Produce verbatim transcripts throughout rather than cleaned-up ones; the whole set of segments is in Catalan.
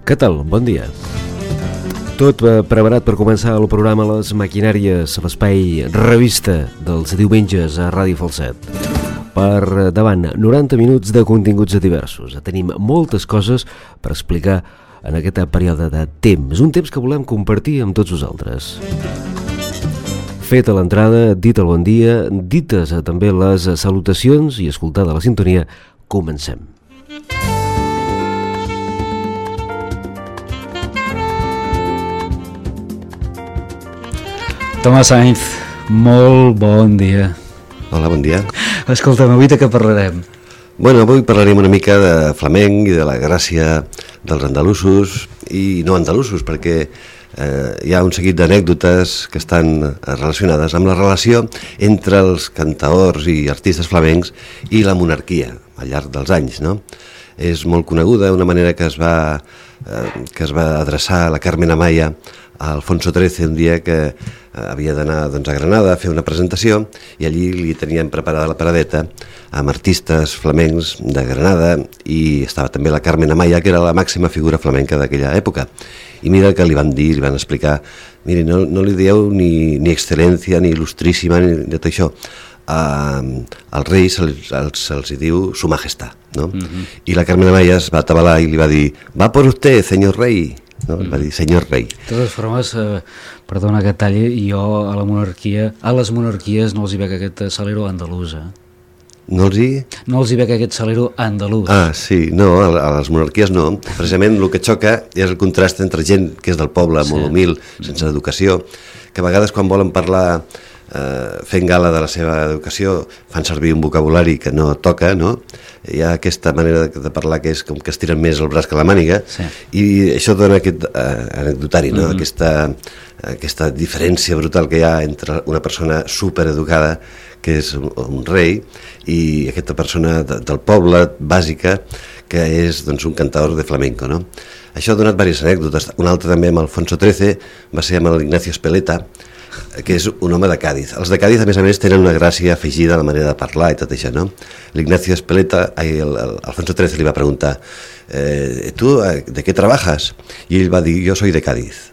Què tal? Bon dia. Tot preparat per començar el programa Les Maquinàries, l'espai revista dels diumenges a Ràdio Falset. Per davant, noranta minuts de continguts diversos. Tenim moltes coses per explicar en aquest període de temps, un temps que volem compartir amb tots vosaltres. Feta l'entrada, dit el bon dia, dites també les salutacions i escoltada la sintonia, comencem. Tomàs Sainz, molt bon dia. Hola, bon dia. Escolta'm, avui de què parlarem? Bueno, avui parlarem una mica de flamenc i de la gràcia dels andalusos i no andalusos, perquè eh, hi ha un seguit d'anècdotes que estan relacionades amb la relació entre els cantaors i artistes flamencs i la monarquia al llarg dels anys, no? És molt coneguda una manera que es va, eh, que es va adreçar la Carmen Amaya a Alfonso trece un dia que havia d'anar doncs, a Granada a fer una presentació i allí li tenien preparada la paradeta amb artistes flamencs de Granada i estava també la Carmen Amaya, que era la màxima figura flamenca d'aquella època. I mira que li van dir, li van explicar, miri, no, no li dieu ni, ni excel·lència, ni il·lustríssima, ni tot això. Uh, al rei se'ls, se'ls, se'ls diu su majestà, no? Uh-huh. I la Carmen Amaya es va atabalar i li va dir, va por usted, senyor rei. No? Va dir, senyor rei. De totes formes, eh, perdona que talli, jo a la monarquia, a les monarquies no els hi veig aquest salero andalús, eh? No els hi... No els hi veig aquest salero andalús. Ah, sí, no, a, a les monarquies no. Precisament el que xoca és el contrast entre gent que és del poble, sí, molt humil, sense educació, que a vegades quan volen parlar eh, fent gala de la seva educació fan servir un vocabulari que no toca, no? Hi ha aquesta manera de parlar que és com que estiren més el braç que la màniga, sí, i això dona aquest eh, anecdotari, no? Mm-hmm. aquesta, aquesta diferència brutal que hi ha entre una persona supereducada, que és un, un rei, i aquesta persona de, del poble, bàsica, que és doncs, un cantaor de flamenco, no? Això ha donat diverses anècdotes. Una altra també amb Alfonso trece va ser amb l'Ignacio Espeleta, que és un home de Cádiz. Els de Cádiz, a més a més, tenen una gràcia afegida a la manera de parlar i tot això, no? L'Ignacio Espeleta, el, el Alfonso trece li va preguntar, eh, tu, de què trabajas? I ell va dir, jo soy de Cádiz.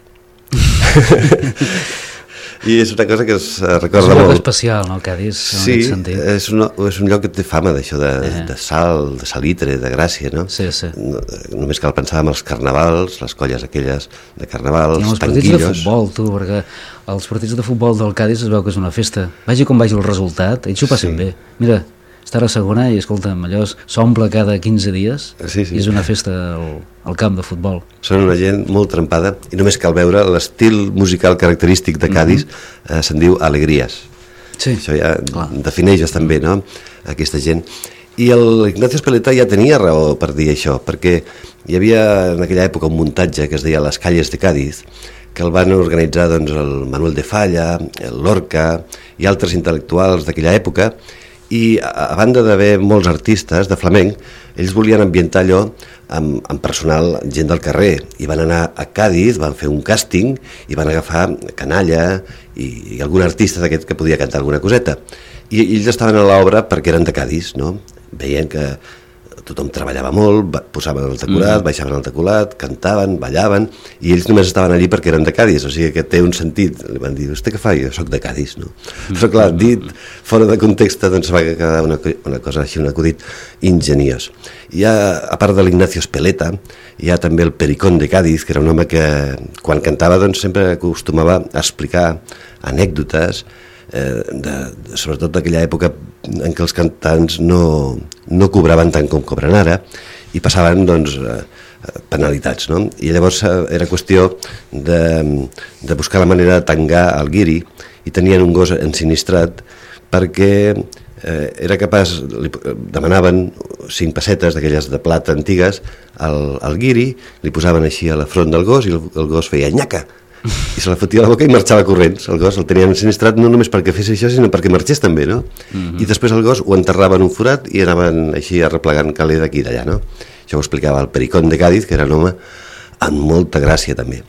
I és una cosa que es recorda molt. És un lloc especial, no, Cádiz, en sí, aquest sentit. És un, és un lloc que té fama d'això, de, eh. de sal, de salitre, de gràcia, no? Sí, sí. No, només cal pensar en els carnavals, les colles aquelles de carnavals, els tanquillos. Partits de futbol, tu, perquè els partits de futbol del Cádiz es veu que és una festa. Vagi com vagi el resultat, ells ho passen sí. bé. Mira, està a la segona i, escolta'm, allò s'omple cada quinze dies, sí, sí. i és una festa al, al camp de futbol. Són una gent molt trempada i només cal veure l'estil musical característic de Cádiz, mm-hmm. eh, se'n diu Alegries. Sí. Això ja Clar. defineix bastant bé, no?, aquesta gent. I l'Ignacio Espeleta ja tenia raó per dir això, perquè hi havia en aquella època un muntatge que es deia Les Calles de Cádiz, que el van organitzar doncs, el Manuel de Falla, el Lorca i altres intel·lectuals d'aquella època, i a banda d'haver molts artistes de flamenc, ells volien ambientar allò amb, amb personal, gent del carrer, i van anar a Cádiz, van fer un càsting i van agafar canalla i, i algun artista d'aquest que podia cantar alguna coseta, i ells estaven a l'obra perquè eren de Cádiz, no? Veien que tothom treballava molt, posaven el decorat, mm. baixaven el decorat, cantaven, ballaven, i ells només estaven allí perquè eren de Cádiz, o sigui que té un sentit. Li van dir, vostè què fa? Jo soc de Cádiz, no? Mm. Però clar, dit fora de context, doncs va quedar una, una cosa així, un acudit ingeniós. Hi ha, a part de l'Ignacio Espeleta, hi ha també el Pericón de Cádiz, que era un home que quan cantava doncs sempre acostumava a explicar anècdotes, Eh, de, de, sobretot d'aquella època en què els cantants no, no cobraven tant com cobren ara i passaven doncs, eh, penalitats, no? I llavors eh, era qüestió de, de buscar la manera de tangar el guiri i tenien un gos ensinistrat perquè eh, era capaç, li demanaven cinc pessetes d'aquelles de plata antigues al, al guiri, li posaven així a la front del gos i el, el gos feia nyaca i se la fotia a la boca i marxava corrents. El gos el tenien ensinistrat no només perquè fes això, sinó perquè marxés també, no? Mm-hmm. I després el gos ho enterraven en un forat i anaven així arreplegant caler d'aquí i d'allà, no? Això ho explicava el Pericón de Cádiz, que era un home amb molta gràcia també.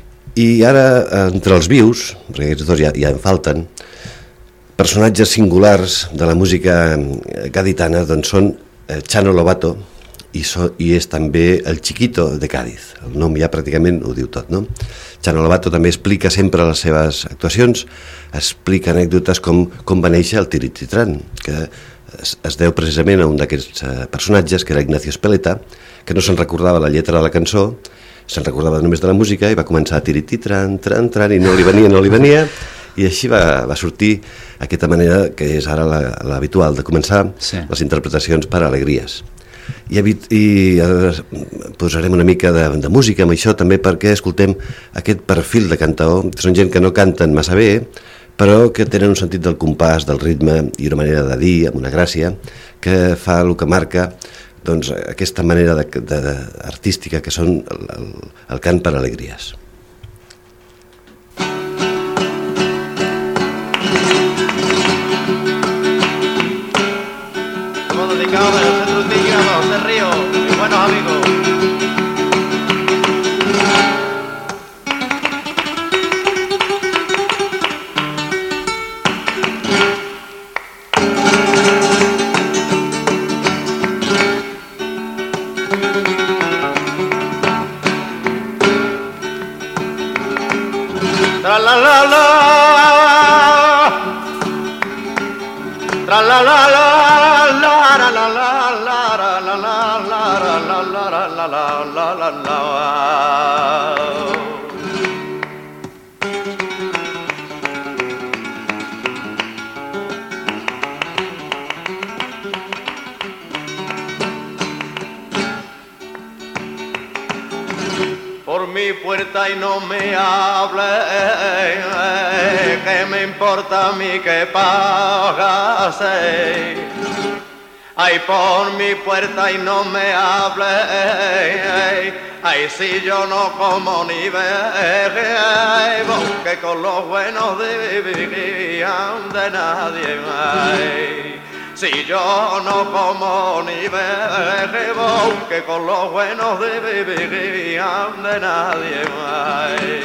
I ara, entre els vius, perquè aquests dos ja, ja en falten, personatges singulars de la música gaditana doncs són Chano Lobato i, so, i és també el Chiquito de Cádiz. El nom ja pràcticament ho diu tot, no? Chano Lobato també explica sempre a les seves actuacions, explica anècdotes com, com va néixer el Tirititran, que es, es deu precisament a un d'aquests uh, personatges, que era Ignacio Espeleta, que no se'n recordava la lletra de la cançó, se'n recordava només de la música i va començar a tirititran, tran, tran, i no li venia, no li venia, i així va, va sortir aquesta manera que és ara l'habitual de començar sí. les interpretacions per a alegries. I, i ara posarem una mica de, de música amb això també perquè escoltem aquest perfil de cantaor. Són gent que no canten massa bé, però que tenen un sentit del compàs, del ritme i una manera de dir, amb una gràcia, que fa el que marca doncs, aquesta manera de, de, de, artística que són el, el, el cant per alegries. Hemos dedicado a los centros indígenas de Río, mis buenos amigos. Tra la la la, tra la la la, la la la la, la la la la, la la la la, la la la la. Por mi puerta y no me hable, que me importa a mí que pagase. Ay, por mi puerta y no me hable, ay, si yo no como ni bebo, que con los buenos vivían de nadie. Ay, si yo no como ni bebo, que con los buenos vivían de nadie. Ay.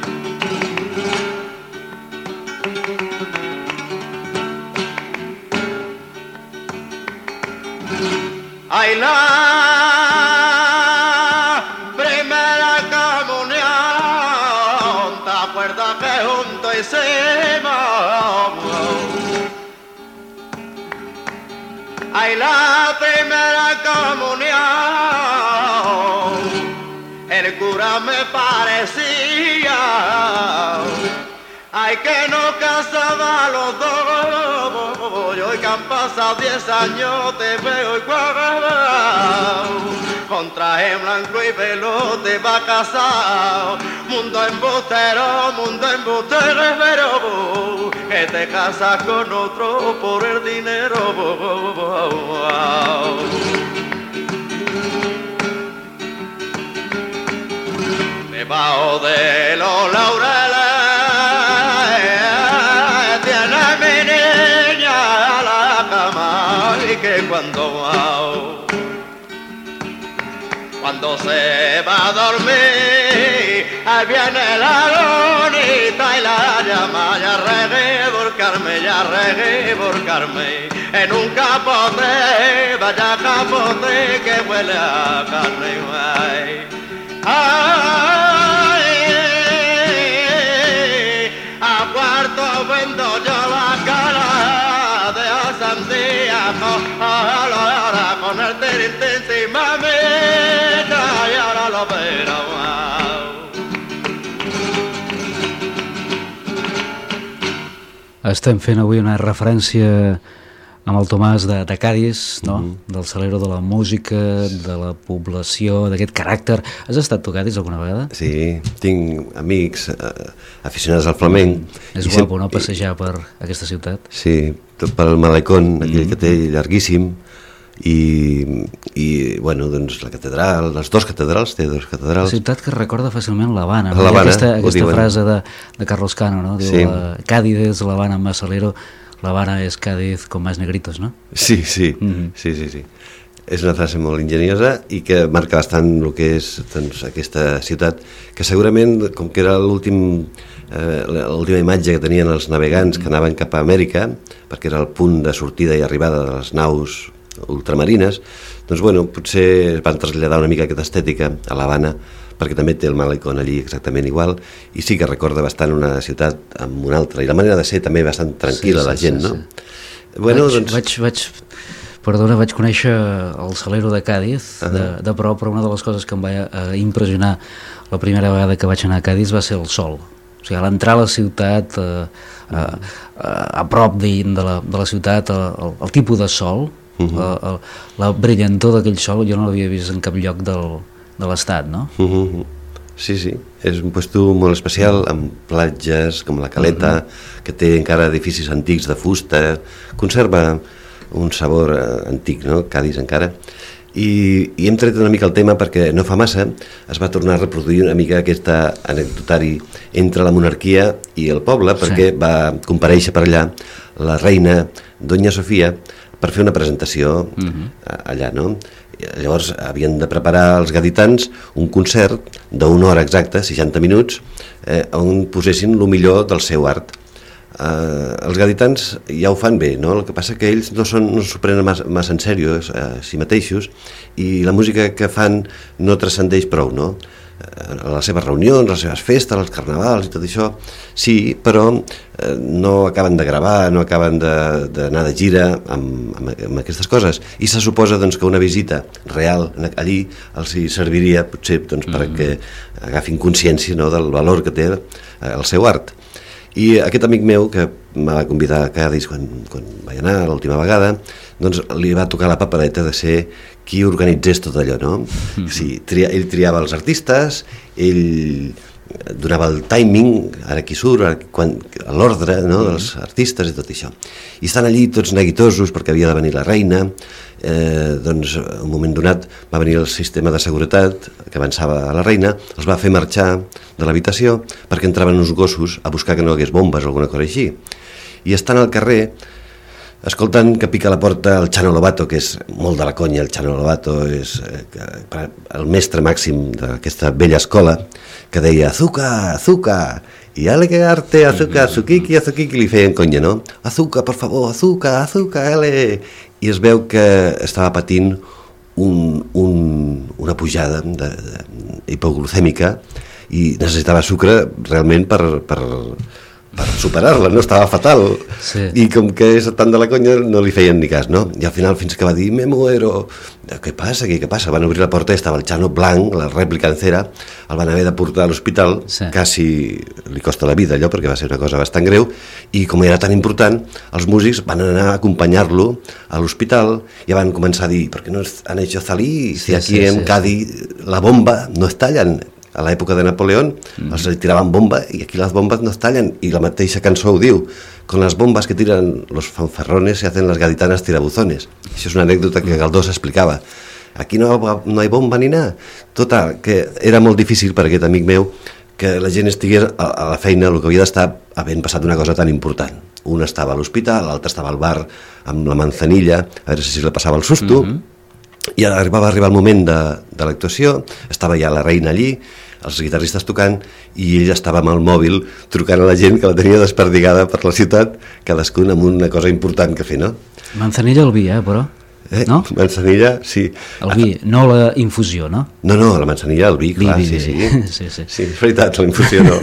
Ay, la primera comunión, ¿te acuerdas que juntos hicimos? Ay, la primera comunión, el cura me parecía, ay, que no casaba los dos, y hoy que han pasado diez años te veo igual, con traje blanco y velo te va a casar, mundo embustero, mundo embustero, que te casas con otro por el dinero. Debajo de los laureles tiene mi niña a la cama, y que cuando cuando se va a dormir, ahí viene la lunita y la llama, ya revolcarme, ya revolcarme en un capote, vaya capote que huele a carne. Ay, ay, a cuarto vendo yo la cara de sandía con, con el tirintín encima mía, y ahora lo verá. Estem fent avui una referència amb el Tomàs de, de Cádiz, no? Mm. Del salero de la música, de la població, d'aquest caràcter. Has estat tu a Cádiz alguna vegada? Sí, tinc amics eh, aficionats al flamenc. Mm. És guapo, sempre, no?, passejar per aquesta ciutat. Sí, tot per al malecón, aquell mm. que té llarguíssim, i, i bueno, doncs la catedral, les dues catedrals, té dues catedrals. La ciutat que recorda fàcilment l'Havana, no? L'Havana, aquesta, aquesta frase de, de Carlos Cano, no? Diu, sí. la, Cádiz és l'Havana más salero, l'Havana és Cádiz con más negritos, no? Sí, sí, mm-hmm. sí, sí, sí. És una frase molt enginyosa i que marca bastant el que és doncs, aquesta ciutat, que segurament, com que era l'últim eh, l'última imatge que tenien els navegants que anaven cap a Amèrica, perquè era el punt de sortida i arribada de les naus ultramarines, doncs bueno, potser van traslladar una mica aquesta estètica a l'Havana, perquè també té el Malecón allí exactament igual, i sí que recorda bastant una ciutat amb una altra, i la manera de ser també bastant tranquil·la, sí, sí, la gent, sí, sí. no? Bueno, vaig, doncs... vaig, vaig, perdona, vaig conèixer el Salero de Càdiz, uh -huh. de, de prop, però una de les coses que em va eh, impressionar la primera vegada que vaig anar a Càdiz va ser el sol. O sigui, a l'entrar a la ciutat, eh, a, a, a prop de, de, la, de la ciutat, el, el tipus de sol, uh -huh. la, la, la brillantor d'aquell sol, jo no l'havia vist en cap lloc del... de l'estat, no? Uh-huh. Sí, sí, és un puesto molt especial, amb platges com la Caleta, uh-huh. que té encara edificis antics de fusta, conserva un sabor eh, antic, no?, Càdiz encara, i, i hem tret una mica el tema perquè no fa massa es va tornar a reproduir una mica aquest anecdotari entre la monarquia i el poble, perquè sí. va comparèixer per allà la reina Doña Sofia per fer una presentació uh-huh. allà, no?, llavors havien de preparar els gaditans un concert d'una hora exacta, seixanta minuts, eh, on posessin el millor del seu art. Eh, els gaditans ja ho fan bé, no? El que passa que ells no són, no s'ho prenen massa, massa en sèrio a eh, si mateixos, i la música que fan no transcendeix prou, no? A les seves reunions, a les seves festes, als carnavals i tot això, sí, però eh, no acaben de gravar, no acaben d'anar de, de gira amb, amb, amb aquestes coses, i se suposa doncs, que una visita real allí els hi serviria potser doncs, mm. perquè agafin consciència, no?, del valor que té el seu art. I aquest amic meu, que em va convidar a Càdiz quan, quan vaig anar l'última vegada, doncs li va tocar la papereta de ser qui organitzés tot allò, no? Mm-hmm. Sí, tria, ell triava els artistes, ell donava el timing, ara qui surt, l'ordre, no?, dels artistes i tot això. I estan allí tots neguitosos perquè havia de venir la reina, eh, doncs en un moment donat va venir el sistema de seguretat que avançava a la reina, els va fer marxar de l'habitació perquè entraven uns gossos a buscar que no hi hagués bombes o alguna cosa així. I estan al carrer escoltant que pica a la porta el Chano Lobato, que és molt de la conya. El Chano Lobato és eh, el mestre màxim d'aquesta vella escola, que deia azúcar, azúcar, i alegarte, azúcar, azuquiqui, azuquiqui, li feien conya, no? Azúcar, por favor, azúcar, azúcar, ele... I es veu que estava patint un, un, una pujada de, de, hipoglucèmica i necessitava sucre realment per... per per superar-la, no? Estava fatal, sí. I com que és tant de la conya no li feien ni cas, no? I al final fins que va dir, me muero, què passa aquí, què passa? Van obrir la porta i estava el Chano blanc, la rèplica encera, el van haver de portar a l'hospital, sí. Quasi li costa la vida allò perquè va ser una cosa bastant greu, i com era tan important, els músics van anar a acompanyar-lo a l'hospital i van començar a dir, ¿por qué no han hecho salir? Si sí, aquí sí, en sí, Cádiz sí. La bomba no estallen. A l'època de Napoleón mm. els tiraven bomba i aquí les bombes no estallen, i la mateixa cançó ho diu, con las bombas que tiran los fanfarrones se hacen las gaditanas tirabuzones. Això és una anècdota que Galdós explicava. Aquí no, no hi bomba ni nada. Total, que era molt difícil per aquest amic meu que la gent estigués a, a la feina, el que havia d'estar havent passat una cosa tan important. Un estava a l'hospital, l'altre estava al bar amb la manzanilla, a veure si li passava el susto, mm-hmm. I arribava a arribar el moment de, de l'actuació, estava ja la reina allí, els guitarristes tocant, i ell estava amb el mòbil trucant a la gent que la tenia desperdigada per la ciutat, cadascun amb una cosa important que fer, no? Manzanilla el vi, eh, però? Eh? No? Manzanilla, sí. El vi, no la infusió, no? No, no, la manzanilla, el vi, clar, vi, vi, sí, vi. sí. sí, sí. Sí, és veritat, la infusió no.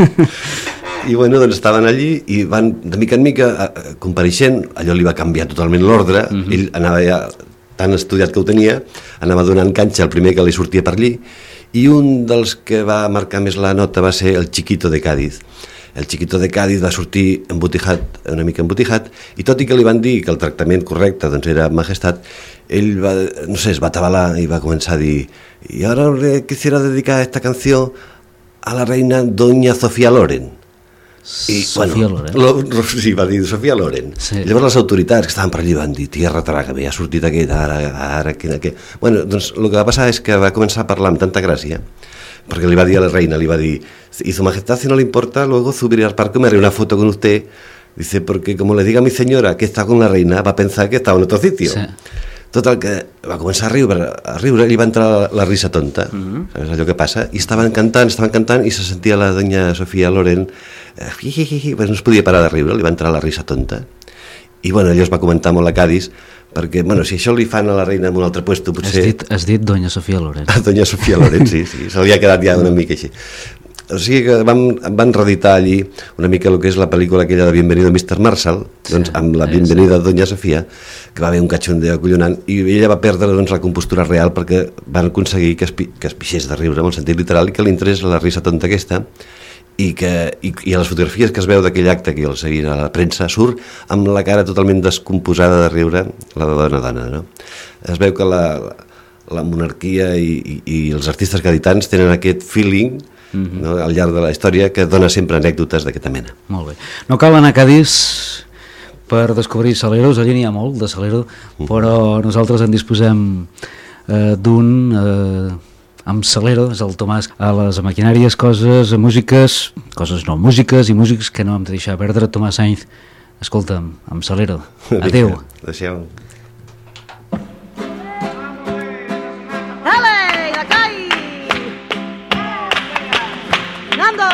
I bueno, doncs estaven allí i van de mica en mica compareixent, allò li va canviar totalment l'ordre, mm-hmm. Ell anava ja tan estudiat que ho tenia, anava donant canxa al primer que li sortia per allí, i un dels que va marcar més la nota va ser el Chiquito de Cádiz. El Chiquito de Cádiz va sortir embotijat, una mica embotijat, i tot i que li van dir que el tractament correcte doncs era majestat, ell va, no sé, es va atabalar i va començar a dir, i ara le quisiera dedicar esta canció a la reina Doña Sofía Loren. I, Sofia bueno, Loren. Lo, sí, va dir Sofia Loren. Sí. Llavors les autoritats que estaven per allí van dir, tierra trágame, ha sortit aquest, ara, ara, aquí, aquí. Bueno, doncs el que va passar és que va començar a parlar amb tanta gràcia, perquè li va dir a la reina, li va dir, y su majestad, si no le importa, luego subiré al parque y me haré una foto con usted. Dice, porque como le diga a mi señora que está con la reina, va a pensar que estaba en otro sitio. Sí. Total, que va començar a riure, a riure, i li va entrar la, la risa tonta, mm-hmm. Saps allò que passa? I estaven cantant, estaven cantant, i se sentia la doña Sofia Loren, eh, hi, hi, hi, hi, pues no es podia parar de riure, li va entrar la risa tonta. i bueno, allò es va comentar molt a Cádiz, perquè, bueno, si això li fan a la reina en un altre puesto, potser... Has dit, has dit Doña Sofia Loren. Doña Sofia Loren, sí, sí, se li ha quedat ja una mica així. O sigui que van, van reeditar allí una mica el que és la pel·lícula aquella de Bienvenido mister Marshall, doncs, amb la Bienvenida de Doña Sofia, que va haver un cachondeo acollonant, i ella va perdre doncs, la compostura real perquè van aconseguir que es, que es pixés de riure, en el sentit literal, i que li entrés la risa tonta aquesta, i, que, i, i a les fotografies que es veu d'aquell acte que el seguien a la premsa surt amb la cara totalment descomposada de riure, la de dona-dona, no? Es veu que la, la monarquia i, i, i els artistes gaditans tenen aquest feeling, mm-hmm. no, al llarg de la història, que dona sempre anècdotes d'aquesta mena. Molt bé. No cal anar a Cádiz per descobrir saleros, allí n'hi ha molt de salero, mm. però nosaltres en disposem eh, d'un... Eh, amb salero, és el Tomàs, a les maquinàries, coses, músiques, coses no, músiques i músics que no hem de deixar perdre. Tomàs Sainz, escolta'm, amb salero. Adéu. Deixeu. Dale, de caí! Nando!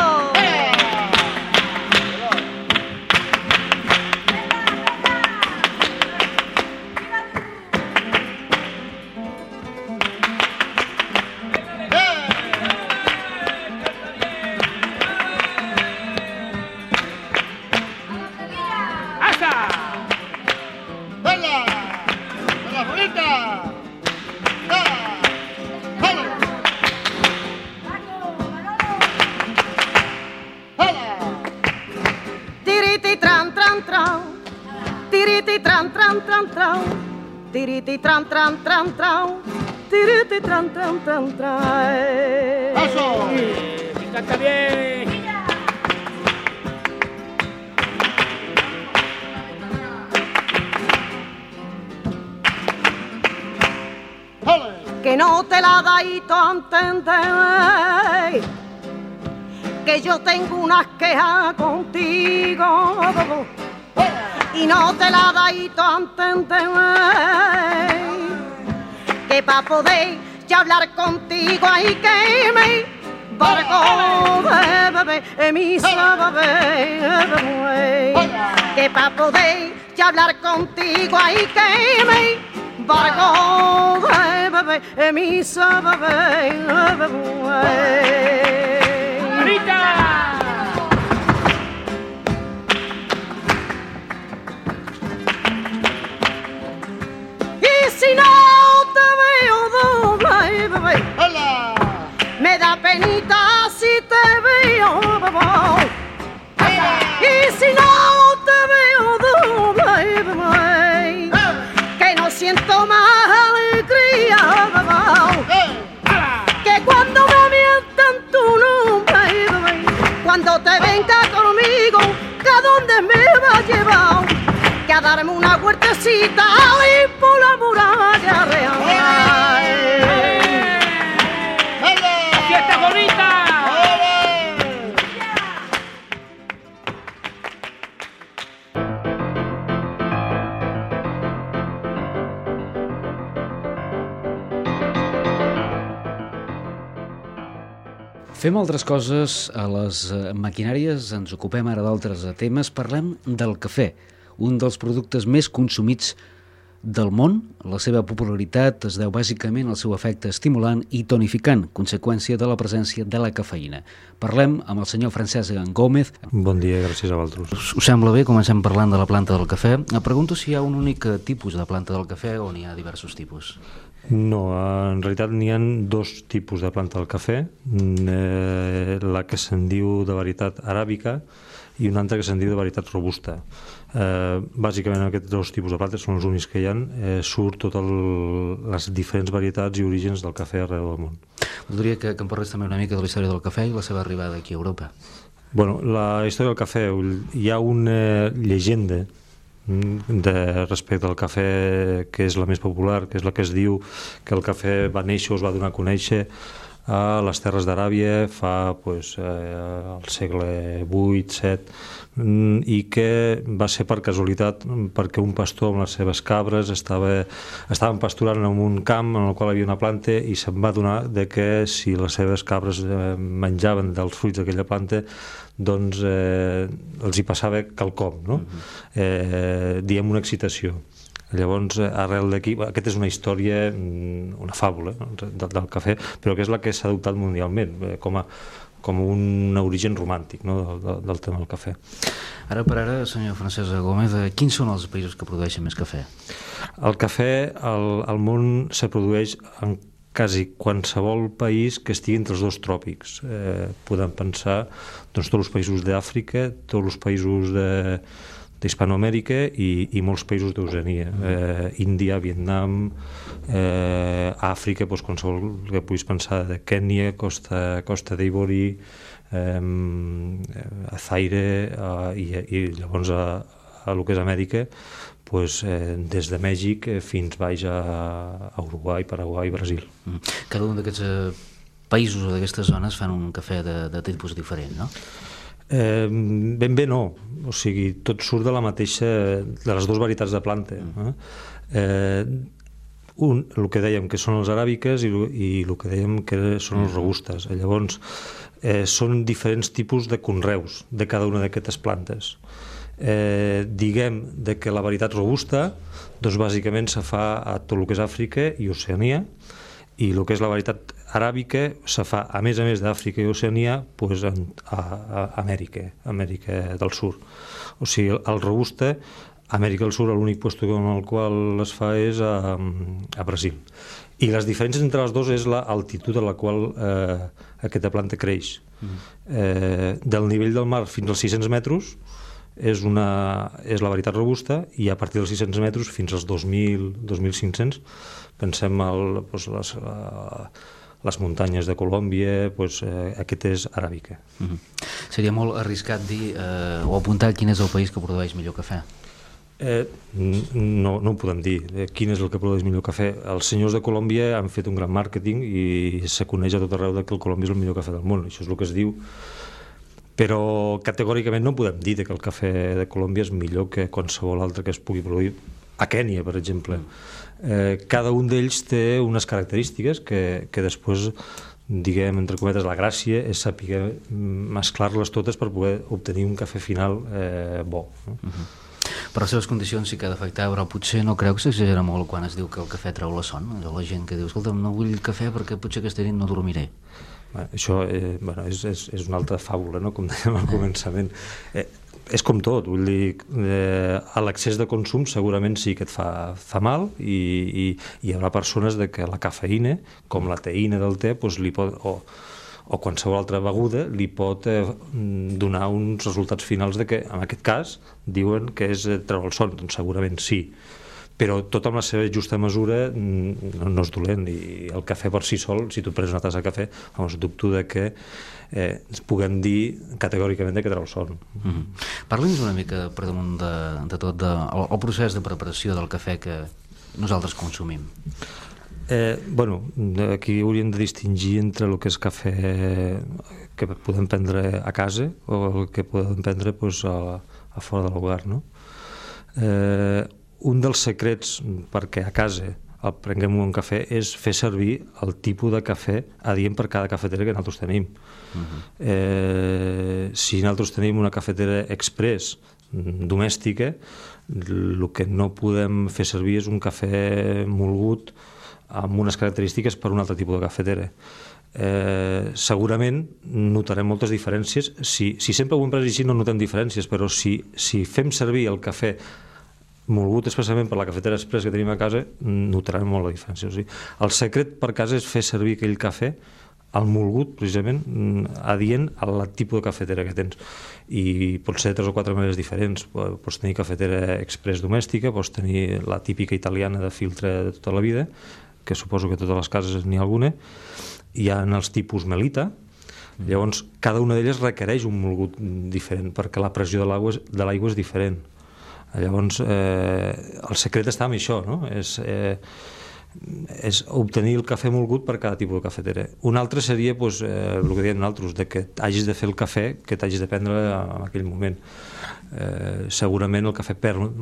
Tiriti tran tran tran tran, tiriti tran tran tran tran. ¡Eso! ¡Me canta bien! Que no te la da y tú entender que yo tengo unas quejas contigo. Y no te la da y tú entender que pa' poder ya hablar contigo hay que me barco de bebé, emisa bebé, que pa' poder ya hablar contigo hay que me barco de bebé, emisa bebé, ¡Marita! Si no te veo doble, bebé, ¡Hola! me da penita si te veo, bebé. Y si no te veo doble, bebé, que no siento más alegría, bebé, que cuando me mientan tu nombre, bebé, cuando te venga conmigo, que a dónde me va a llevar, que a darme una huertecita y por la muralla real. ¡Fiesta bonita! Fem altres coses a les maquinàries, ens ocupem ara d'altres temes, parlem del cafè, un dels productes més consumits del món. La seva popularitat es deu bàsicament al seu efecte estimulant i tonificant, conseqüència de la presència de la cafeïna. Parlem amb el senyor Francesc Gómez. Bon dia, gràcies a vosaltres. Us, us sembla bé? Comencem parlant de la planta del cafè. Em pregunto si hi ha un únic tipus de planta del cafè o n'hi ha diversos tipus. No, en realitat n'hi ha dos tipus de planta del cafè, eh, la que se'n diu de varietat aràbica i una altra que se'n diu de varietat robusta. Eh, bàsicament aquests dos tipus de plantes són els únics que hi ha, eh, surt totes les diferents varietats i orígens del cafè arreu del món. Voldria que, que em parles també una mica de la història del cafè i la seva arribada aquí a Europa. Bueno, la història del cafè, hi ha una llegenda de respecte al cafè que és la més popular, que és la que es diu que el cafè va néixer o es va donar a conèixer a les terres d'Aràbia fa pues, eh, al segle vuit set, i que va ser per casualitat perquè un pastor amb les seves cabres estava, estaven pasturant en un camp en el qual hi havia una planta i se'n va adonar de que si les seves cabres eh, menjaven dels fruits d'aquella planta doncs eh, els hi passava quelcom, no? eh, diem una excitació. Llavors, arrel d'aquí, aquesta és una història, una fàbula del, del cafè, però que és la que s'ha adoptat mundialment, com a, com un origen romàntic, no? del, del tema del cafè. Ara per ara, senyor Francesc Gómez, quins són els països que produeixen més cafè? El cafè al, al món se produeix en quasi qualsevol país que estigui entre els dos tròpics. Eh, podem pensar doncs, tots els països d'Àfrica, tots els països de d'Hispanoamèrica i, i molts països d'Oceania, eh, Índia, Vietnam, eh, Àfrica, doncs qualsevol que puguis pensar, de Kènia, Costa, Costa d'Ivori, eh, a Zaire, eh, i, i llavors a, a lo que és Amèrica, pues, eh, des de Mèxic fins baix a, a Uruguai, Paraguai, Brasil. Cada un d'aquests eh, països o d'aquestes zones fan un cafè de, de tipus diferent, no? Eh, ben bé no, o sigui, tot surt de la mateixa, de les dues varietats de planta. Eh? Eh, un, el que dèiem que són els aràbiques i, i el que dèiem que són els robustes. Llavors, eh, són diferents tipus de conreus de cada una d'aquestes plantes. Eh, diguem de que la varietat robusta, doncs bàsicament se fa a tot el que és Àfrica i Oceania, i el que és la varietat aràbica se fa, a més a més d'Àfrica i Oceania, pues, en, a, a Amèrica, Amèrica del Sud. O sigui, el robusta, Amèrica del Sud, l'únic lloc en el qual es fa és a, a Brasil. I les diferències entre les dues és l'altitud a la qual eh, aquesta planta creix. Mm. Eh, del nivell del mar fins als sis-cents metres és, una, és la varietat robusta, i a partir dels sis-cents metres fins als dos mil a dos mil cinc-cents pensem el, doncs, les, les muntanyes de Colòmbia, doncs, eh, aquest és aràbica. Mm-hmm. Seria molt arriscat dir eh, o apuntar quin és el país que produeix millor cafè? Eh, no, no ho podem dir. Eh, quin és el que produeix millor cafè? Els senyors de Colòmbia han fet un gran màrqueting i se coneix a tot arreu que el Colòmbia és el millor cafè del món. Això és el que es diu. Però categòricament no podem dir que el cafè de Colòmbia és millor que qualsevol altre que es pugui produir a Kènia, per exemple. Eh, cada un d'ells té unes característiques que, que després, diguem, entre cometes, la gràcia és saber mesclar-les totes per poder obtenir un cafè final eh, bo. No? Uh-huh. Per les seves condicions sí que ha d'afectar, però potser no creu que s'exagera molt quan es diu que el cafè treu la son? La gent que diu, escolta, no vull cafè perquè potser aquesta nit no dormiré. Bé, això eh, bueno, és, és, és una altra fàbula, no? Com dèiem al començament. Eh, és com tot, vull dir, eh, a l'excés de consum segurament sí que et fa, fa mal, i, i hi haurà persones de que la cafeïna, com la teïna del te, doncs li pot, o, o qualsevol altra beguda, li pot eh, donar uns resultats finals de que, en aquest cas, diuen que és treure el son, doncs segurament sí. Però tot amb la seva justa mesura no, no és dolent, i el cafè per si sol, si tu prens una tassa de cafè, doncs dubto de que eh, ens puguem dir categòricament que treu son. Mm-hmm. Parli'ns una mica, per damunt de, de tot, de, el, el procés de preparació del cafè que nosaltres consumim. Eh, bueno, aquí hauríem de distingir entre el que és cafè que podem prendre a casa o el que podem prendre pues, a, a fora de l'hogar, no? Eh, un dels secrets perquè a casa el prenguem un cafè és fer servir el tipus de cafè adient per cada cafetera que nosaltres tenim. Uh-huh. Eh, si nosaltres tenim una cafetera express domèstica, el que no podem fer servir és un cafè molgut amb unes característiques per un altre tipus de cafetera. Eh, segurament notarem moltes diferències. Si, si sempre ho hem pres així no notem diferències, però si, si fem servir el cafè molgut especialment per la cafetera express que tenim a casa, notarem molt la diferència. O sigui, el secret per casa és fer servir aquell cafè, el molgut, precisament, adient al tipus de cafetera que tens. I pot ser de tres o quatre maneres diferents. Pots tenir cafetera express domèstica, pots tenir la típica italiana de filtre de tota la vida, que suposo que a totes les cases n'hi ha alguna. Hi ha els tipus melita. Llavors, cada una d'elles requereix un molgut diferent, perquè la pressió de l'aigua de l'aigua és diferent. Llavors, eh, el secret està en això, no? És, eh, és obtenir el cafè molgut per cada tipus de cafetera. Un altre seria pues, eh, el que diem nosaltres, de que hagis de fer el cafè que t'hagis de prendre en aquell moment. Eh, segurament el cafè perd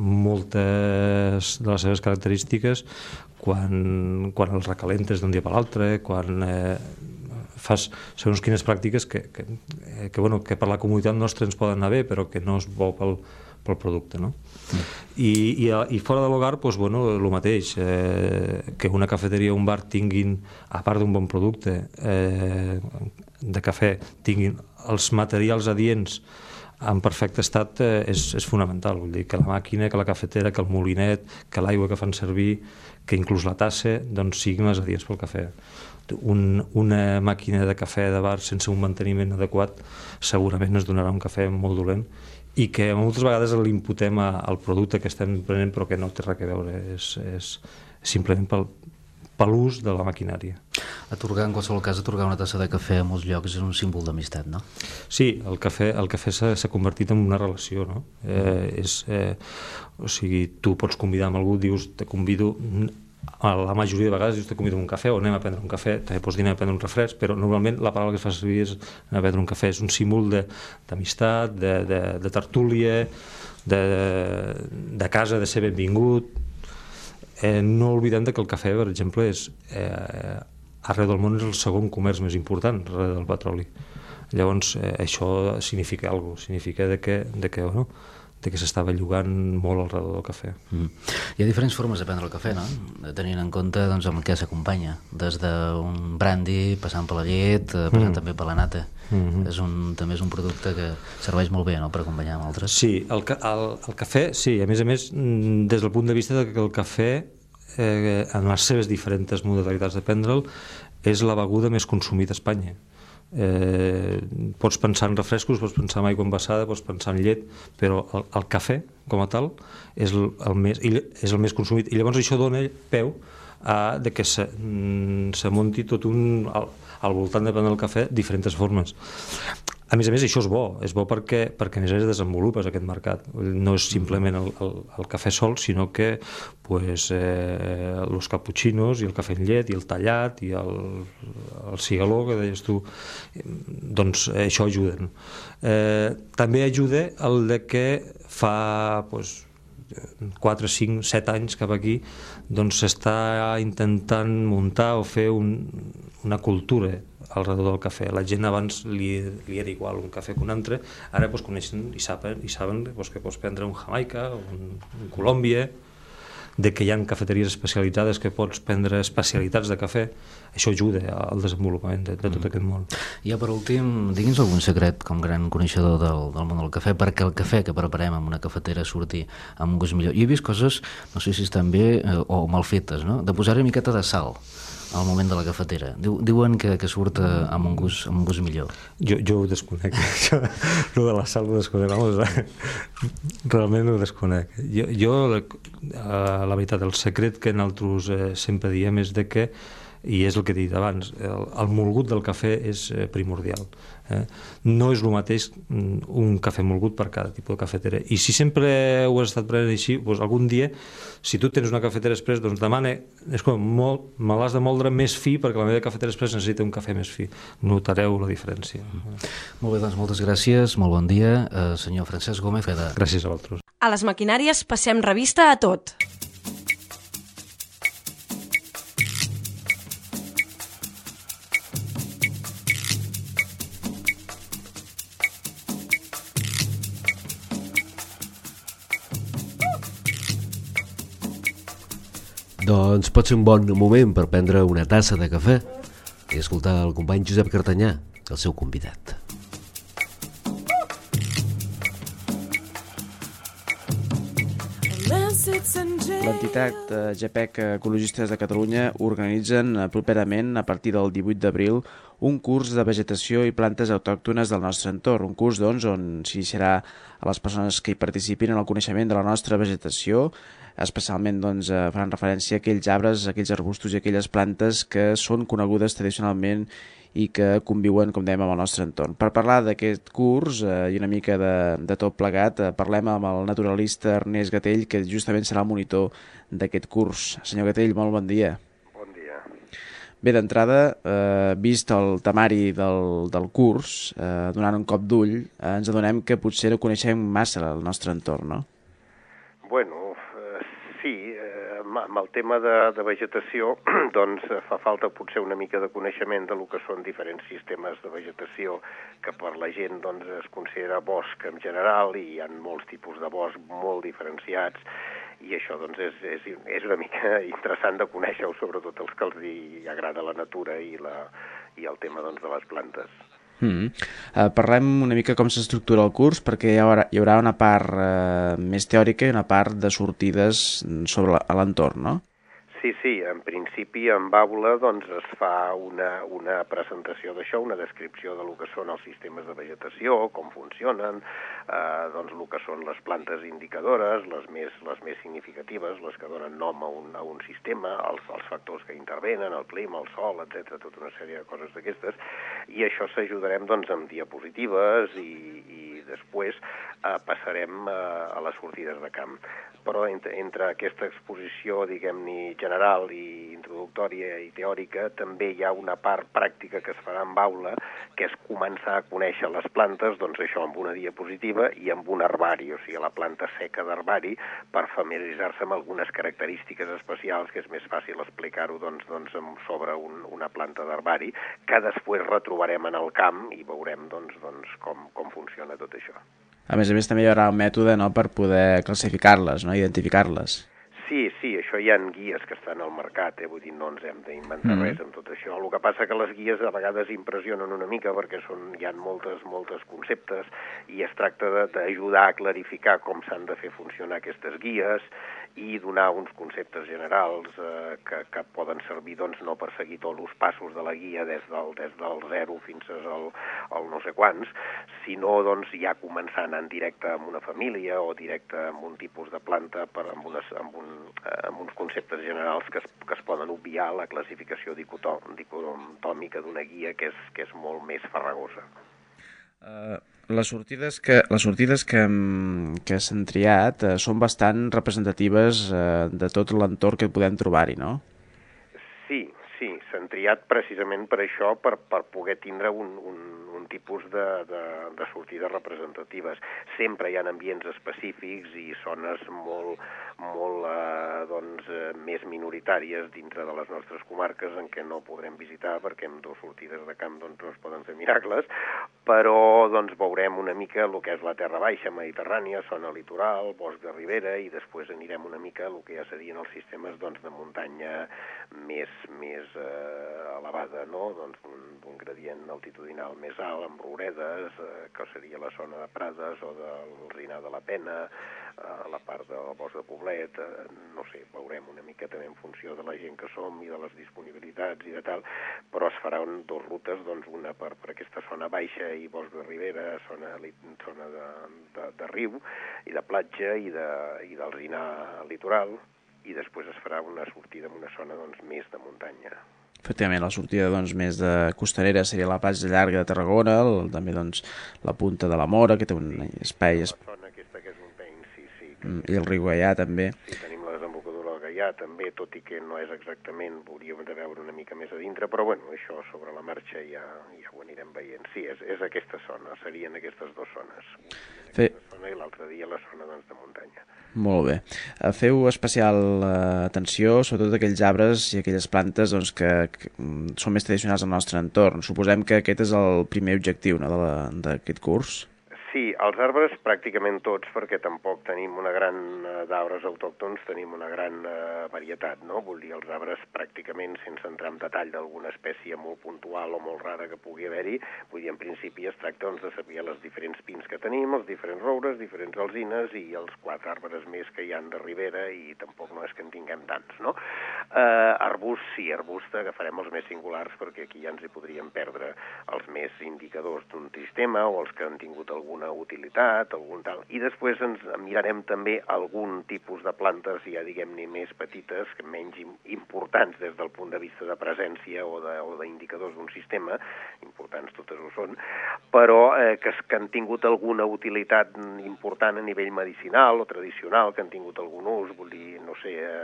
moltes de les seves característiques quan, quan el recalentes d'un dia per l'altre, quan eh, fas segons quines pràctiques que, que, que, bueno, que per la comunitat nostra ens poden anar bé, però que no és bo pel, pel producte, no? Mm. I, i, i fora de l'hogar, doncs, bueno, el mateix, eh, que una cafeteria o un bar tinguin, a part d'un bon producte eh, de cafè, tinguin els materials adients en perfecte estat, eh, és, és fonamental. Vull dir que la màquina, que la cafetera, que el molinet, que l'aigua que fan servir, que inclús la tassa, doncs siguin les adients pel cafè. Un, una màquina de cafè de bar sense un manteniment adequat segurament ens donarà un cafè molt dolent i que moltes vegades l'imputem al producte que estem prenent però que no té res a veure, és, és simplement pel, per l'ús de la maquinària. Atorgar, en qualsevol cas, atorgar una tassa de cafè a molts llocs és un símbol d'amistat, no? Sí, el cafè, el cafè s'ha convertit en una relació, no? Eh, és, eh, o sigui, tu pots convidar amb algú, dius, te convido, a la majoria de vegades dius, te convido a un cafè o anem a prendre un cafè, també pots dir anem a prendre un refresc, però normalment la paraula que es fa servir és anem a prendre un cafè, és un símbol d'amistat, de, de, de, de tertúlia, de, de casa, de ser benvingut. Eh, no oblidem que el cafè, per exemple, és, eh, arreu del món és el segon comerç més important, arreu del petroli. Llavors, eh, això significa alguna cosa, significa de que, de que, bueno, de que s'estava llogant molt alrededor del cafè. Mm. Hi ha diferents formes de prendre el cafè, no? Tenint en compte doncs, amb el que s'acompanya, des d'un brandy, passant per la llet, passant mm. també per la nata. Mm-hmm. És un, també és un producte que serveix molt bé, no?, per acompanyar amb altres. Sí, el, el, el cafè, sí, a més a més, des del punt de vista de que el cafè, eh, en les seves diferents modalitats de prendre'l, és la beguda més consumida a Espanya. Eh, pots pensar en refrescos, pots pensar en aigua envasada, pots pensar en llet, però el, el cafè com a tal és el, el més, és el més consumit, i llavors això dona peu a de que se, se munti tot un al, al voltant de prendre el cafè diferents formes. A més a més, això és bo, és bo perquè, perquè a més a més desenvolupes aquest mercat. No és simplement el, el, el cafè sol, sinó que pues, eh, els cappuccinos i el cafè en llet i el tallat i el, el cigaló, que deies tu, doncs això ajuden. Eh, també ajuda el de que fa pues, quatre, cinc, set anys cap aquí doncs s'està intentant muntar o fer un, una cultura al redor del cafè. La gent abans li, li era igual un cafè que un altre, ara pues, coneixen i saben, i saben pues, que pots prendre un Jamaica o un, un Colòmbia, de que hi ha cafeteries especialitzades que pots prendre especialitats de cafè. Això ajuda al desenvolupament de, de tot mm. aquest món. Ja per últim, digui'ns algun secret com gran coneixedor del, del món del cafè perquè el cafè que preparem en una cafetera surti amb un gust millor. Jo he vist coses, no sé si estan bé eh, o mal fetes, no?, de posar-hi una miqueta de sal al moment de la cafetera. Diu, diuen que, que surt eh, amb, un gust, amb un gust millor. Jo, jo ho desconec. Jo, lo de la sal ho desconec. Vamos, realment ho desconec. Jo, jo la, la veritat, el secret que nosaltres eh, sempre diem és de que, i és el que he dit abans, el, el molgut del cafè és eh, primordial. Eh? No és el mateix un cafè molgut per cada tipus de cafetera. I si sempre ho has estat prenent així, doncs algun dia, si tu tens una cafetera express, doncs demana, és com, molt, me l'has de moldre més fi perquè la meva cafetera express necessita un cafè més fi. Notareu la diferència. Mm. Molt bé, doncs moltes gràcies, molt bon dia, eh, senyor Francesc Gómez. De... Gràcies a vosaltres. A les maquinàries passem revista a tot. Doncs pot ser un bon moment per prendre una tassa de cafè i escoltar el company Josep Cartanyà, el seu convidat. L'entitat G P E C Ecologistes de Catalunya organitzen properament, a partir del divuit d'abril, un curs de vegetació i plantes autòctones del nostre entorn. Un curs, doncs, on s'iniciarà a les persones que hi participin en el coneixement de la nostra vegetació, especialment doncs, faran referència a aquells arbres, a aquells arbustos i aquelles plantes que són conegudes tradicionalment i que conviuen, com dèiem, amb el nostre entorn. Per parlar d'aquest curs eh, i una mica de, de tot plegat, eh, parlem amb el naturalista Ernest Gatell, que justament serà el monitor d'aquest curs. Senyor Gatell, molt bon dia. Bé, d'entrada, eh, vist el temari del, del curs, eh, donant un cop d'ull, eh, ens adonem que potser no coneixem massa el nostre entorn, no? Bueno, eh, sí, eh, amb el tema de, de vegetació, doncs fa falta potser una mica de coneixement de lo que són diferents sistemes de vegetació, que per la gent doncs, es considera bosc en general, i hi ha molts tipus de bosc molt diferenciats, i això doncs, és, és, és una mica interessant de conèixer-ho, sobretot els que els hi agrada la natura i, la, i el tema doncs, de les plantes. Mm. Uh, parlem una mica com s'estructura el curs, perquè hi haurà, hi haurà una part uh, més teòrica i una part de sortides sobre l'entorn, no? Sí, sí, en principi en aula doncs, es fa una, una presentació d'això, una descripció de lo que són els sistemes de vegetació, com funcionen, eh, doncs el que són les plantes indicadores, les més, les més significatives, les que donen nom a un, a un sistema, els, els factors que intervenen, el clima, el sol, etcètera, tota una sèrie de coses d'aquestes, i això s'ajudarem doncs, amb diapositives i, i després eh, passarem eh, a les sortides de camp. Però entre, entre aquesta exposició, diguem-ne, general i introductòria i teòrica, també hi ha una part pràctica que es farà en aula, que és començar a conèixer les plantes, doncs això amb una diapositiva i amb un herbari, o sigui, la planta seca d'herbari, per familiaritzar-se amb algunes característiques especials, que és més fàcil explicar-ho doncs, doncs, sobre un, una planta d'herbari, que després retrobarem en el camp i veurem doncs, doncs, com, com funciona tot això. A més a més, també hi haurà un mètode, no?, per poder classificar-les, no?, identificar-les. Sí, sí, això hi ha guies que estan al mercat, eh? Vull dir, no ens hem d'inventar mm. res amb tot això. El que passa que les guies a vegades impressionen una mica perquè són, hi ha moltes, moltes conceptes i es tracta d'ajudar a clarificar com s'han de fer funcionar aquestes guies i donar uns conceptes generals eh, que, que poden servir doncs, no per seguir tots els passos de la guia des del, des del zero fins al, al no sé quants, sinó doncs, ja començar en directe amb una família o directe amb un tipus de planta per, amb, unes, amb, un, eh, amb uns conceptes generals que es, que es poden obviar la classificació dicotòmica d'una guia que és, que és molt més farragosa. Uh, les sortides que, les sortides que, que s'han triat uh, són bastant representatives uh, de tot l'entorn que podem trobar-hi, no? Sí, sí, s'han triat precisament per això, per, per poder tindre un, un, un tipus de, de, de sortides representatives. Sempre hi ha ambients específics i zones molt, molt eh, doncs, eh, més minoritàries dintre de les nostres comarques en què no podrem visitar perquè amb dues sortides de camp doncs, no es poden fer miracles, però doncs, veurem una mica el que és la terra baixa mediterrània, zona litoral, bosc de ribera, i després anirem una mica el que ja serien els sistemes doncs, de muntanya més, més eh, elevada, no? Doncs, d'un gradient altitudinal més alt, amb rouredes, eh, que seria la zona de Prades o del Rinar de la Pena, eh, la part del bosc de Poblet, eh, no sé, veurem una mica també en funció de la gent que som i de les disponibilitats i de tal, però es faran dues rutes, doncs una per, per aquesta zona baixa i bosc de ribera, zona, zona de, de, de riu i de platja i, de, i del Rinar litoral, i després es farà una sortida en una zona doncs, més de muntanya. Efectivament, la sortida doncs, més de costanera seria la platja llarga de Tarragona, el, també doncs, la punta de la Mora, que té un sí, espai... La zona aquesta que és un peny, sí, sí. Que... I el riu Gaià també. Sí, tenim la desembocadura del Gaià també, tot i que no és exactament, hauríem de veure una mica més a dintre, però bueno, això sobre la marxa ja, ja ho anirem veient. Sí, és, és aquesta zona, serien aquestes dues zones. Fe... Zona i l'altre dia la zona doncs, de muntanya. Molt bé. Feu especial uh, atenció sobretot aquells arbres i aquelles plantes doncs, que, que són més tradicionals al nostre entorn. Suposem que aquest és el primer objectiu, no, d'aquest curs. Sí, els arbres pràcticament tots, perquè tampoc tenim una gran d'arbres autòctons, tenim una gran uh, varietat, no? Vull dir, els arbres pràcticament, sense entrar en detall d'alguna espècie molt puntual o molt rara que pugui haver-hi, vull dir, en principi es tracta doncs, de saber les diferents pins que tenim, els diferents roures, diferents alzines i els quatre arbres més que hi han de ribera, i tampoc no és que en tinguem tants, no? Uh, arbust, sí, arbust agafarem els més singulars, perquè aquí ja ens hi podríem perdre els més indicadors d'un sistema o els que han tingut algun utilitat, algun tal, i després ens mirarem també algun tipus de plantes ja diguem-ne més petites, menys importants des del punt de vista de presència o d'indicadors d'un sistema, importants totes ho són, però eh, que, que han tingut alguna utilitat important a nivell medicinal o tradicional, que han tingut algun ús, vull dir, no sé, eh,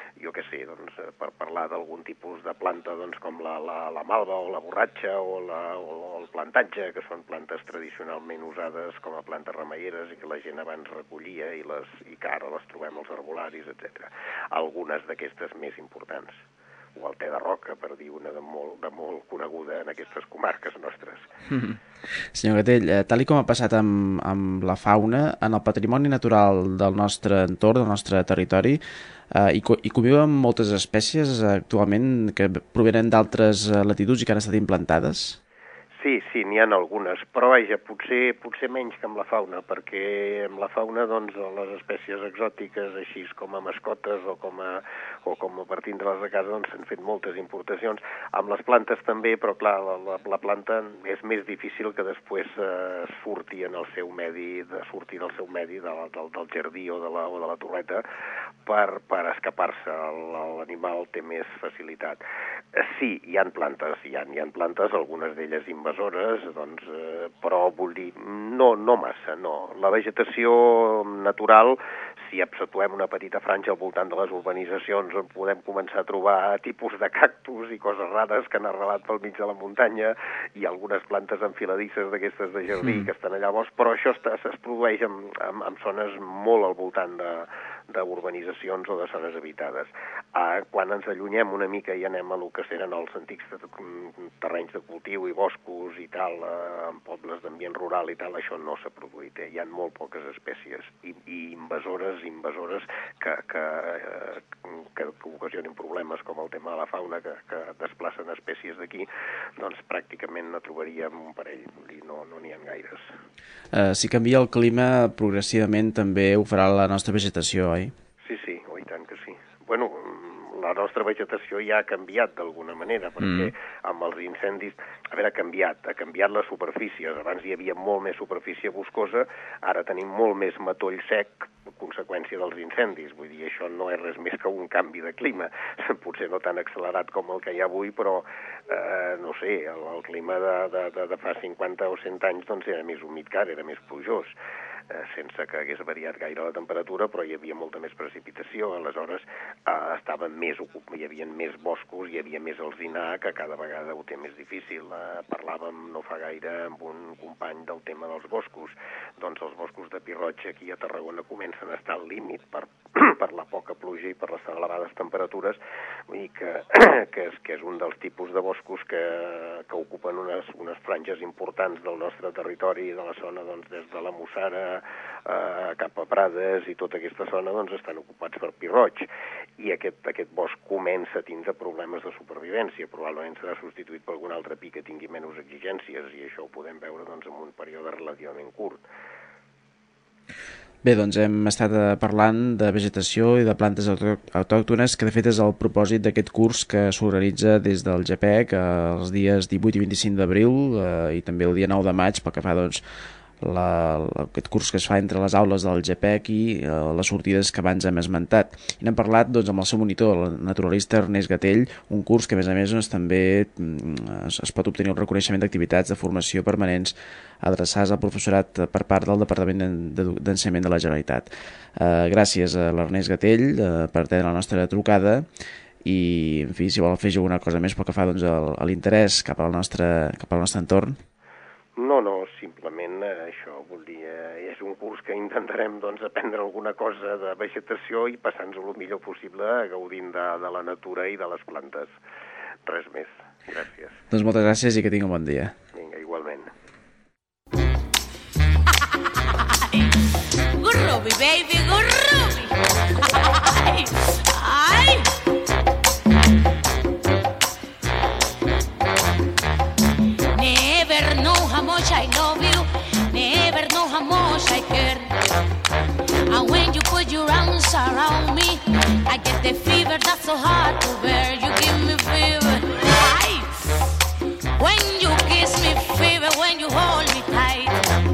jo què sé, doncs, per parlar d'algun tipus de planta doncs, com la, la, la malva o la borratxa o, la, o el plantatge, que són plantes tradicionalment usades com a plantes remeieres i que la gent abans recollia i, les, i que ara les trobem als arbolaris, etcètera. Algunes d'aquestes més importants. O el te de roca, per dir una de molt, de molt coneguda en aquestes comarques nostres. Mm-hmm. Senyor Gatell, eh, tal i com ha passat amb, amb la fauna, en el patrimoni natural del nostre entorn, del nostre territori, eh, hi, hi conviuen moltes espècies eh, actualment que provenen d'altres eh, latituds i que han estat implantades? Sí, sí, n'hi ha algunes, però vaja, potser, potser menys que amb la fauna, perquè amb la fauna, doncs, les espècies exòtiques, així com a mascotes o com a, o com a per tindre-les a casa, doncs s'han fet moltes importacions. Amb les plantes també, però clar, la, la planta és més difícil que després eh, surti en el seu medi, de sortir del seu medi, de, del, del jardí o de la, o de la torreta, per, per escapar-se. L'animal té més facilitat. Sí, hi ha plantes, hi ha, hi ha plantes, algunes d'elles invasores, doncs, eh, però vull dir, no, no massa, no. La vegetació natural, si situem una petita franja al voltant de les urbanitzacions on podem començar a trobar tipus de cactus i coses rares que han arrelat pel mig de la muntanya i algunes plantes enfiladisses d'aquestes de jardí mm. que estan allà a bosc, però això està, es produeix en, en, en zones molt al voltant de d'urbanitzacions o de zones habitades. Ah, quan ens allunyem una mica i anem a lo que eren els antics terrenys de cultiu i boscos i tal, eh, en pobles d'ambient rural i tal, això no s'ha produït. Eh? Hi ha molt poques espècies i, i invasores, invasores que, que, eh, que, que ocasionen problemes com el tema de la fauna, que, que desplacen espècies d'aquí, doncs pràcticament no trobaríem un parell, i no n'hi no ha gaires. Uh, si canvia el clima, progressivament també ho farà la nostra vegetació, oi? Sí, sí, oh, i tant que sí. Bueno, la nostra vegetació ja ha canviat d'alguna manera, perquè mm. amb els incendis, a veure, ha canviat, ha canviat les superfícies. Abans hi havia molt més superfície boscosa, ara tenim molt més matoll sec, conseqüència dels incendis. Vull dir, això no és res més que un canvi de clima. Potser no tan accelerat com el que hi ha avui, però, eh, no sé, el, el clima de, de, de, de fa cinquanta o cent anys doncs era més humit que ara, era més plujós, eh, sense que hagués variat gaire la temperatura, però hi havia molta més precipitació. Aleshores, eh, estaven més ocup... hi havia més boscos, hi havia més alzinar, que cada vegada ho té més difícil. Eh, parlàvem no fa gaire amb un company del tema dels boscos. Doncs els boscos de pi roig aquí a Tarragona comencen a estar al límit per, per la poca pluja i per les elevades temperatures, i que, que, és, que és un dels tipus de boscos que, que ocupen unes, unes franges importants del nostre territori, de la zona doncs, des de la Mussara eh, cap a Prades i tota aquesta zona doncs, estan ocupats per pi roig, i aquest, aquest bosc comença a tindre problemes de supervivència. Probablement serà substituït per algun altre pi que tingui menys exigències, i això ho podem veure doncs, en un període relativament curt. Bé, doncs hem estat parlant de vegetació i de plantes autòctones, que de fet és el propòsit d'aquest curs que s'organitza des del G P E C els dies divuit i vint-i-cinc d'abril eh, i també el dia nou de maig, pel que fa doncs, la, aquest curs que es fa entre les aules del G P E C i eh, les sortides que abans hem esmentat. I n'hem parlat doncs, amb el seu monitor, el naturalista Ernest Gatell, un curs que a més a més doncs, també es, es pot obtenir el reconeixement d'activitats de formació permanents adreçades al professorat per part del Departament d'Ensenyament de la Generalitat. Eh, gràcies a l'Ernest Gatell eh, per atendre la nostra trucada, i en fi, si vol afegir alguna cosa més pel que fa doncs, a l'interès cap al nostre, cap al nostre entorn. No, no, simplement eh, això, vull dir, eh, és un curs que intentarem doncs, aprendre alguna cosa de vegetació i passar-nos el millor possible gaudint de, de la natura i de les plantes. Res més. Gràcies. Doncs moltes gràcies i que tingui un bon dia. Vinga, igualment. Gurrubi, baby, gurrubi. Ay, ay. Never know how much I love you. Never know how much I care. And when you put your arms around me, I get the fever that's so hard to bear. You give me fever. Ay. When you kiss me, fever. When you hold me tight.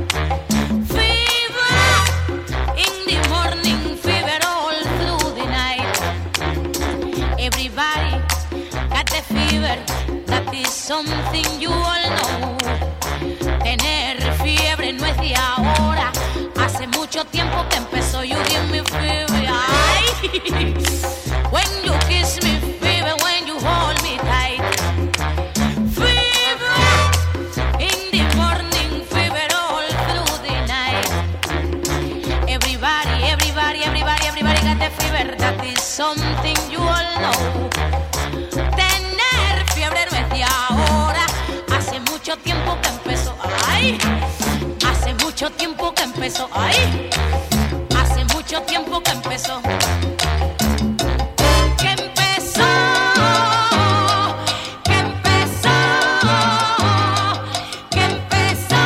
That is something you all know. Tener fiebre no es de ahora. Hace mucho tiempo que empezó. You give me fever. Ay. When you mucho tiempo que empezó. ¡Ay! Hace mucho tiempo que empezó. Que empezó. Que empezó. Que empezó.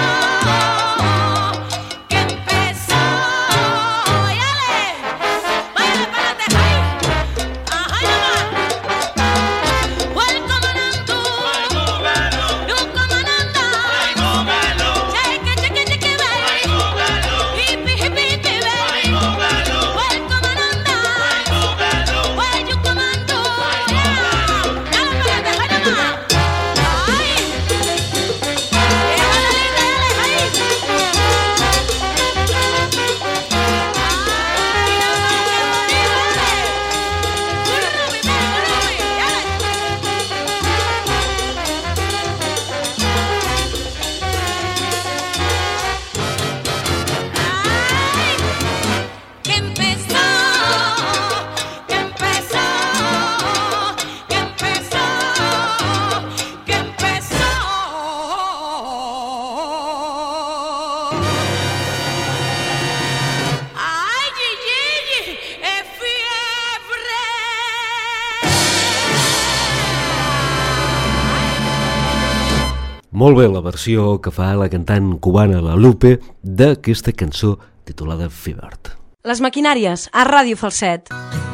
Que empezó. ¡Yale! ¡Váyale, párate! ¡Ay! ¡Ajá, nomás! ¡Fue el comandante! ¡Un comandante! ¡Cheque, cheque, cheque, baby! ¡Hippie, hippie, hippie, baby! ¡Fue el comandante! ¡Fue el comando! ¡Dale, párate! ¡Ay, nomás! ¡Ay! ¡Déjale, déjale, ay! ¡Ay, que empezó, que empezó, que empezó, que empezó. Ay, Gigi, es fiebre. Molt bé la versió que fa la cantant cubana La Lupe d'aquesta cançó titulada Fever. Les maquinàries, a Ràdio Falset.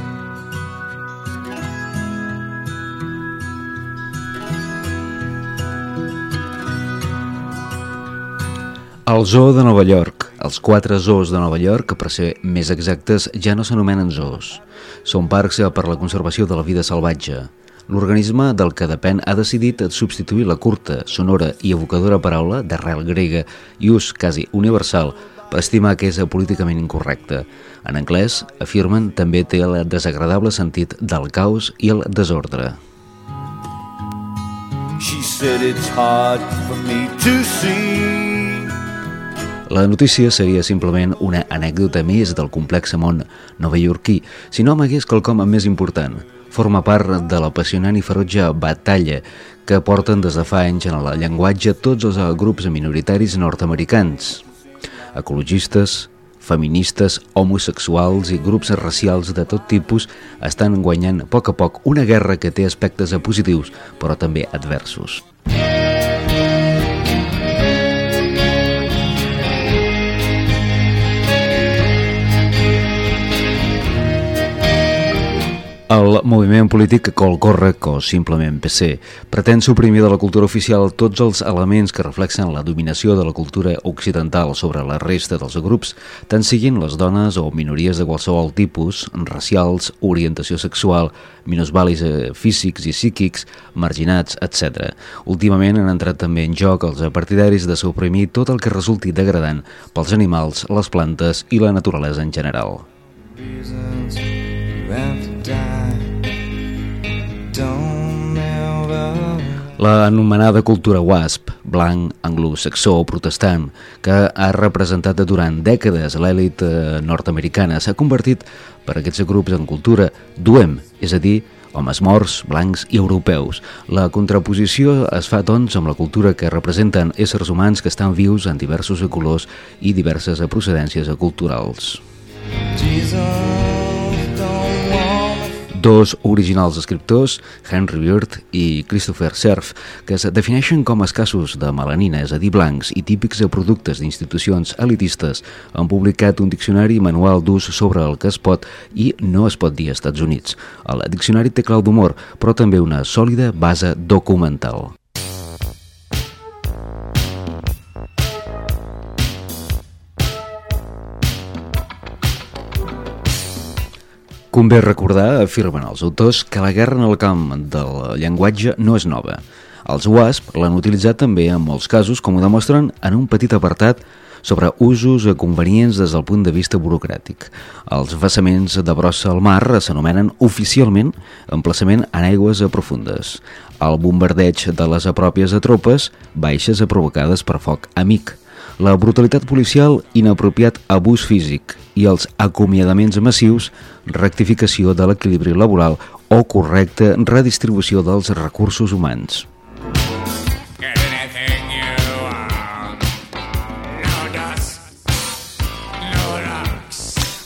El Zoo de Nova York. Els quatre zoos de Nova York, per ser més exactes, ja no s'anomenen zoos. Són parcs per la conservació de la vida salvatge. L'organisme del que depèn ha decidit substituir la curta, sonora i evocadora paraula d'arrel grega i ús quasi universal per estimar que és políticament incorrecte. En anglès, afirmen, també té el desagradable sentit del caos i el desordre. She said it's hard for me to see. La notícia seria simplement una anècdota més del complex món novaiorquí, si no amagués quelcom més important. Forma part de l'apassionant i ferotge batalla que porten des de fa anys en el llenguatge tots els grups minoritaris nord-americans. Ecologistes, feministes, homosexuals i grups racials de tot tipus estan guanyant a poc a poc una guerra que té aspectes positius, però també adversos. El moviment polític Colcorrec, o simplement P C, pretén suprimir de la cultura oficial tots els elements que reflexen la dominació de la cultura occidental sobre la resta dels grups, tant siguin les dones o minories de qualsevol tipus, racials, orientació sexual, minusvalis físics i psíquics, marginats, etcètera. Últimament han entrat també en joc els partidaris de suprimir tot el que resulti degradant pels animals, les plantes i la naturalesa en general. La anomenada cultura WASP, blanc, anglosaxó o protestant, que ha representat durant dècades l'elit nord-americana, s'ha convertit per aquests grups en cultura duem, és a dir, homes morts, blancs i europeus. La contraposició es fa, doncs, amb la cultura que representen éssers humans que estan vius en diversos colors i diverses procedències culturals. Dos originals escriptors, Henry Beard i Christopher Cerf, que es defineixen com escassos de melanina, és a dir, blancs, i típics de productes d'institucions elitistes, han publicat un diccionari manual d'ús sobre el que es pot i no es pot dir als Estats Units. El diccionari té clau d'humor, però també una sòlida base documental. Convé recordar, afirmen els autors, que la guerra en el camp del llenguatge no és nova. Els WASP l'han utilitzat també en molts casos, com ho demostren en un petit apartat sobre usos convenients des del punt de vista burocràtic. Els vessaments de brossa al mar s'anomenen oficialment emplaçament en aigües profundes. El bombardeig de les pròpies tropes, baixes provocades per foc amic. La brutalitat policial, inapropiat abús físic i els acomiadaments massius, rectificació de l'equilibri laboral o correcta redistribució dels recursos humans.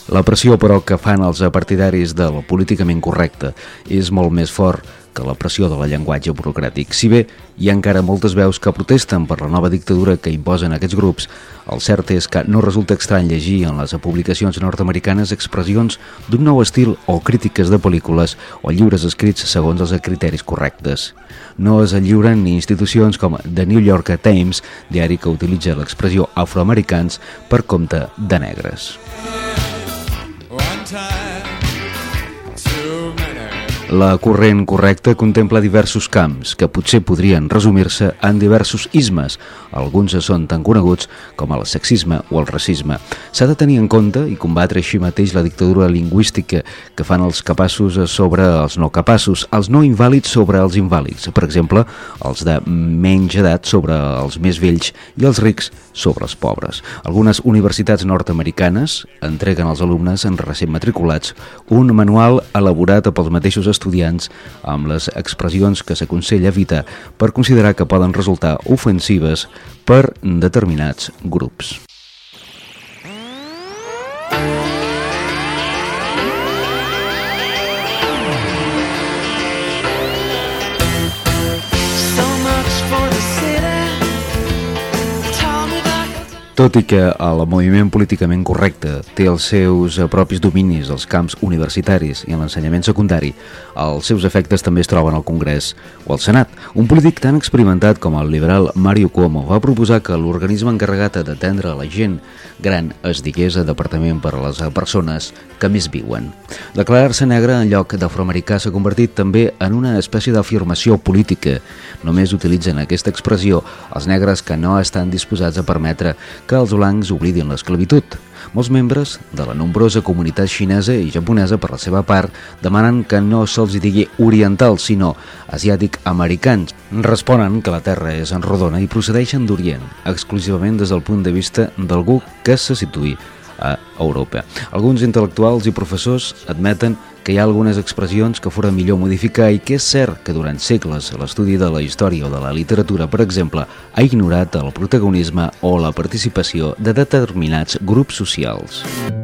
La pressió, però, que fan els partidaris del políticament correcte és molt més fort que la pressió del llenguatge burocràtic. Si bé hi ha encara moltes veus que protesten per la nova dictadura que imposen aquests grups, el cert és que no resulta estrany llegir en les publicacions nord-americanes expressions d'un nou estil o crítiques de pel·lícules o llibres escrits segons els criteris correctes. No es lliuren ni institucions com The New York Times, diari que utilitza l'expressió afroamericans per compte de negres. La corrent correcta contempla diversos camps que potser podrien resumir-se en diversos ismes. Alguns són tan coneguts com el sexisme o el racisme. S'ha de tenir en compte i combatre així mateix la dictadura lingüística que fan els capaços sobre els no capaços, els no invàlids sobre els invàlids, per exemple, els de menys edat sobre els més vells i els rics sobre els pobres. Algunes universitats nord-americanes entreguen als alumnes en recent matriculats un manual elaborat pels mateixos estudiants amb les expressions que s'aconsella evitar per considerar que poden resultar ofensives per determinats grups. Tot i que el moviment políticament correcte té els seus propis dominis als camps universitaris i en l'ensenyament secundari, els seus efectes també es troben al Congrés o al Senat. Un polític tan experimentat com el liberal Mario Cuomo va proposar que l'organisme encarregat d'atendre la gent gran es digués a Departament per a les persones que més viuen. Declarar-se negre en lloc d'afroamericà s'ha convertit també en una espècie d'afirmació política. Només utilitzen aquesta expressió els negres que no estan disposats a permetre que els blancs oblidin l'esclavitud. Molts membres de la nombrosa comunitat xinesa i japonesa, per la seva part, demanen que no se'ls digui orientals, sinó asiàtic-americans. Responen que la Terra és rodona i procedeixen d'Orient, exclusivament des del punt de vista d'algú que se situï a Europa. Alguns intel·lectuals i professors admeten que hi ha algunes expressions que fora millor modificar i que és cert que durant segles l'estudi de la història o de la literatura, per exemple, ha ignorat el protagonisme o la participació de determinats grups socials.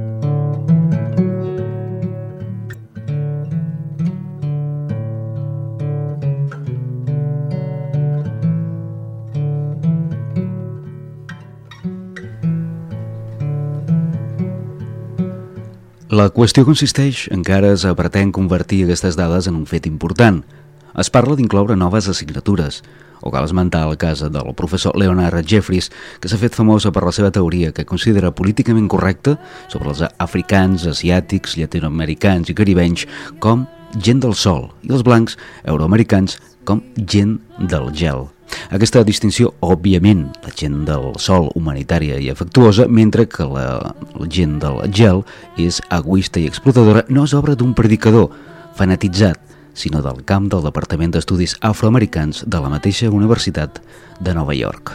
La qüestió consisteix en que ara es pretén convertir aquestes dades en un fet important. Es parla d'incloure noves assignatures, o cal esmentar el cas del professor Leonard Jeffries, que s'ha fet famosa per la seva teoria que considera políticament correcta sobre els africans, asiàtics, llatinoamericans i caribenys com gent del sol i els blancs euroamericans com gent del gel. Aquesta distinció, òbviament, la gent del sol humanitària i afectuosa, mentre que la, la gent del gel és egoista i explotadora, no és obra d'un predicador fanatitzat, sinó del camp del Departament d'Estudis Afroamericans de la mateixa Universitat de Nova York.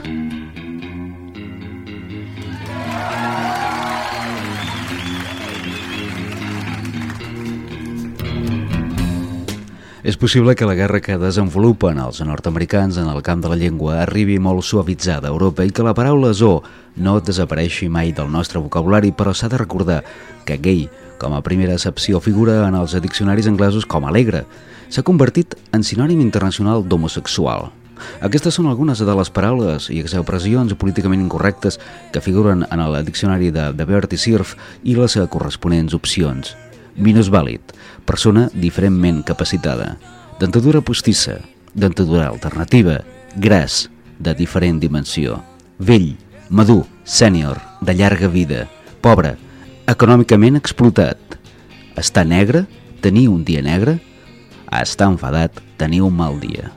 És possible que la guerra que desenvolupen els nord-americans en el camp de la llengua arribi molt suavitzada a Europa i que la paraula zoo no desapareixi mai del nostre vocabulari, però s'ha de recordar que gay, com a primera accepció, figura en els diccionaris anglesos com alegre. S'ha convertit en sinònim internacional d'homosexual. Aquestes són algunes de les paraules i expressions políticament incorrectes que figuren en el diccionari de, de Bert i Cerf i les corresponents opcions. Minusvàlid, persona diferentment capacitada. Dentadura postissa, dentadura alternativa. Gras, de diferent dimensió. Vell, madur, sènior, de llarga vida. Pobre, econòmicament explotat. Estar negre, tenir un dia negre. Estar enfadat, tenir un mal dia.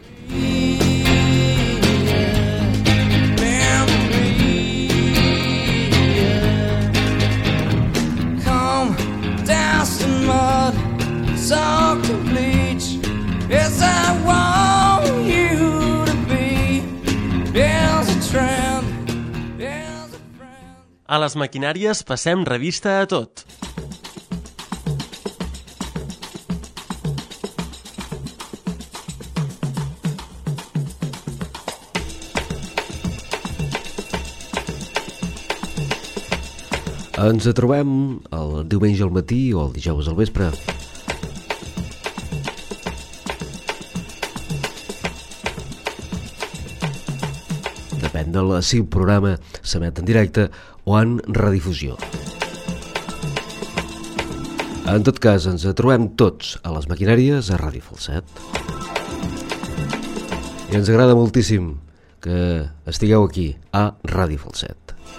A les maquinàries passem revista a tot. Ens trobem el diumenge al matí o el dijous al vespre. Depèn de si el programa s'emet en directe o en redifusió. En tot cas, ens trobem tots a les maquinàries a Ràdio Falset. I ens agrada moltíssim que estigueu aquí a Ràdio Falset.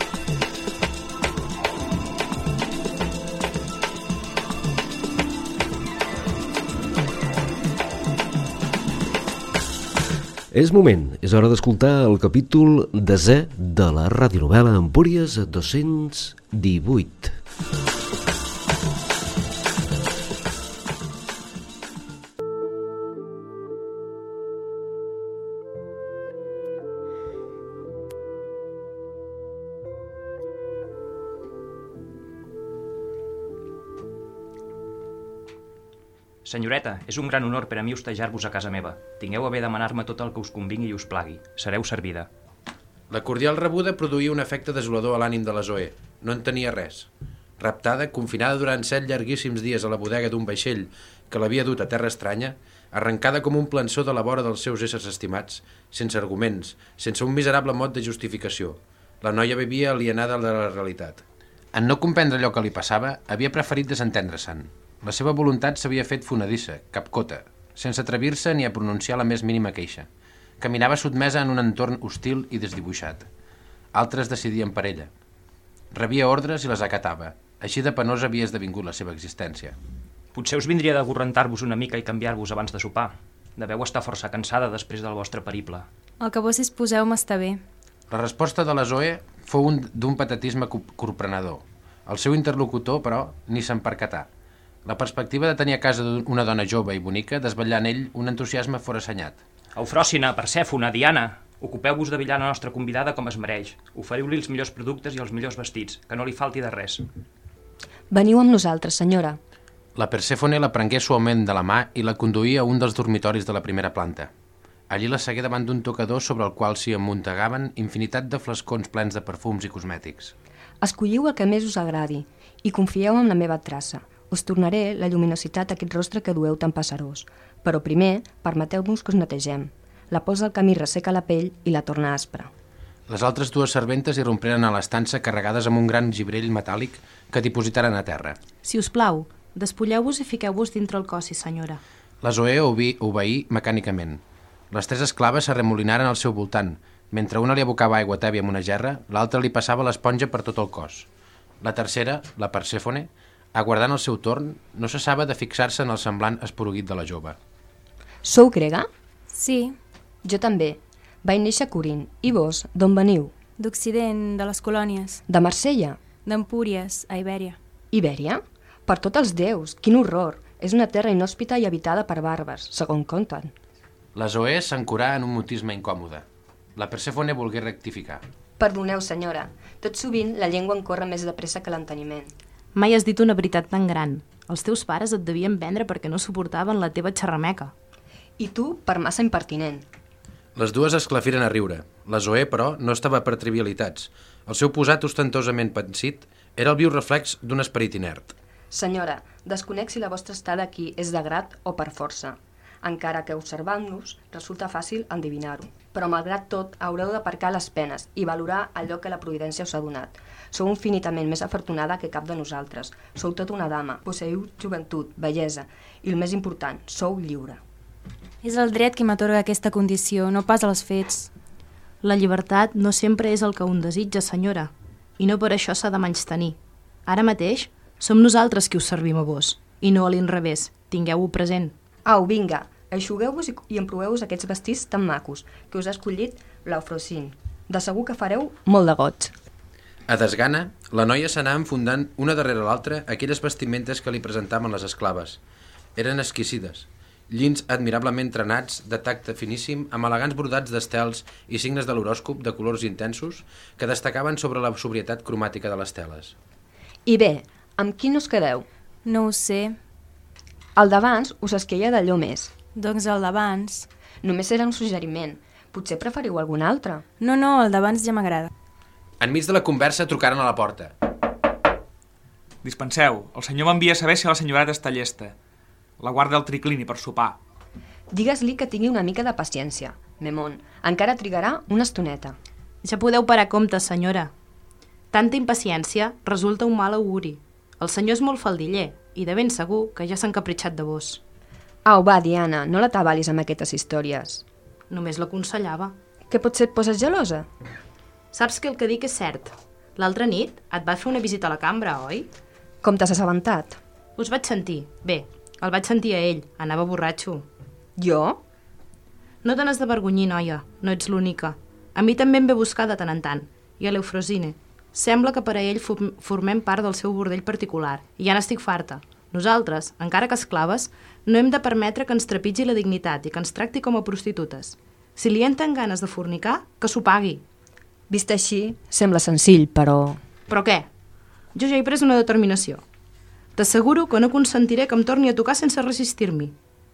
És moment, és hora d'escoltar el capítol desè de la radionovel·la Empúries dos-cents divuit. Senyoreta, és un gran honor per a mi hostejar-vos a casa meva. Tingueu a bé demanar-me tot el que us convingui i us plagui. Sereu servida. La cordial rebuda produïa un efecte desolador a l'ànim de la Zoe. No entenia res. Raptada, confinada durant set llarguíssims dies a la bodega d'un vaixell que l'havia dut a terra estranya, arrencada com un plançó de la vora dels seus éssers estimats, sense arguments, sense un miserable mot de justificació. La noia vivia alienada de la realitat. En no comprendre allò que li passava, havia preferit desentendre-se'n. La seva voluntat s'havia fet fonedissa, capcota, sense atrevir-se ni a pronunciar la més mínima queixa. Caminava sotmesa en un entorn hostil i desdibuixat. Altres decidien per ella. Rebia ordres i les acatava. Així de penosa havia esdevingut la seva existència. Potser us vindria d'agorrentar-vos una mica i canviar-vos abans de sopar. Deveu estar força cansada després del vostre periple. El que vos disposeu m'està bé. La resposta de la Zoe fou un, d'un patatisme corprenedor. El seu interlocutor, però, ni se'n percatà. La perspectiva de tenir a casa una dona jove i bonica desvetllà en ell un entusiasme forassenyat. Eufròsina, Persèfona, Diana, ocupeu-vos de vetllar la nostra convidada com es mereix. Oferiu-li els millors productes i els millors vestits, que no li falti de res. Veniu amb nosaltres, senyora. La Persèfone la prengué suaument de la mà i la conduïa a un dels dormitoris de la primera planta. Allí la segué davant d'un tocador sobre el qual s'hi amuntegaven infinitat de flascons plens de perfums i cosmètics. Escolliu el que més us agradi i confieu en la meva traça. Us tornaré la lluminositat a aquest rostre que dueu tan passarós, però primer permeteu-nos que us netegem. La pols del camí resseca la pell i la torna aspra. Les altres dues serventes irrompreren a l'estança carregades amb un gran gibrell metàl·lic que dipositaren a terra. Si us plau, despulleu-vos i fiqueu-vos dintre el cossi, senyora. La Zoe obeí, obeí mecànicament. Les tres esclaves s'arremolinaren al seu voltant. Mentre una li abocava aigua tèbia amb una gerra, l'altra li passava l'esponja per tot el cos. La tercera, la Persèfone, aguardant el seu torn, no cessava de fixar-se en el semblant esporuguit de la jove. Sou grega? Sí. Jo també. Vaig néixer a Corint. I vos, d'on veniu? D'Occident, de les colònies. De Marsella? D'Empúries, a Ibèria. Ibèria? Per tots els déus, quin horror! És una terra inhòspita i habitada per bàrbars, segons conten. La Zoe s'ancorà en un mutisme incòmode. La Persèfone volgué rectificar. Perdoneu, senyora. Tot sovint la llengua en corre més de pressa que l'enteniment. Mai has dit una veritat tan gran. Els teus pares et devien vendre perquè no suportaven la teva xerrameca. I tu, per massa impertinent. Les dues esclafiren a riure. La Zoe, però, no estava per trivialitats. El seu posat ostentosament pensit era el viu reflex d'un esperit inert. Senyora, desconec si la vostra estada aquí és de grat o per força. Encara que observant-nos resulta fàcil endevinar-ho. Però malgrat tot haureu d'aparcar les penes i valorar allò que la providència us ha donat. Sou infinitament més afortunada que cap de nosaltres. Sou tota una dama, posseiu joventut, bellesa i, el més important, sou lliure. És el dret que m'atorga aquesta condició, no pas els fets. La llibertat no sempre és el que un desitja, senyora, i no per això s'ha de menystenir. Ara mateix som nosaltres qui us servim a vos, i no a l'inrevés. Tingueu-ho present. Au, vinga, eixugueu-vos i emproveu-vos aquests vestits tan macos que us ha escollit l'Eufrosine. De segur que fareu molt de goig. A desgana, la noia s'anà enfundant una darrere l'altra aquelles vestimentes que li presentaven les esclaves. Eren exquisides, llins admirablement trenats, de tacte finíssim, amb elegants brodats d'estels i signes de l'horòscop de colors intensos que destacaven sobre la sobrietat cromàtica de les teles. I bé, amb quin us quedeu? No ho sé. El d'abans us esqueia d'allò més. Doncs el d'abans. Només era un suggeriment. Potser preferiu algun altre? No, no, el d'abans ja m'agrada. Enmig de la conversa trucaren a la porta. Dispenseu, el senyor m'envia a saber si la senyoreta està llesta. La guarda al triclini per sopar. Digues-li que tingui una mica de paciència. Memon, encara trigarà una estoneta. Ja podeu parar compte, senyora. Tanta impaciència resulta un mal auguri. El senyor és molt faldiller i de ben segur que ja s'ha encapritxat de vos. Au, va, Diana, no la t'avalis amb aquestes històries. Només l'aconsellava. Que potser et poses gelosa? Saps que el que dic és cert. L'altra nit et va fer una visita a la cambra, oi? Com t'has assabentat? Us vaig sentir. Bé, el vaig sentir a ell. Anava borratxo. Jo? No te n'has d'avergonyir, noia. No ets l'única. A mi també em ve buscar de tant en tant. I a l'Eufrosine. Sembla que per a ell formem part del seu bordell particular. I ja n'estic farta. Nosaltres, encara que esclaves, no hem de permetre que ens trepitgi la dignitat i que ens tracti com a prostitutes. Si li entren ganes de fornicar, que s'ho pagui. Vist així, sembla senzill, però... Però què? Jo ja he pres una determinació. T'asseguro que no consentiré que em torni a tocar sense resistir-m'hi.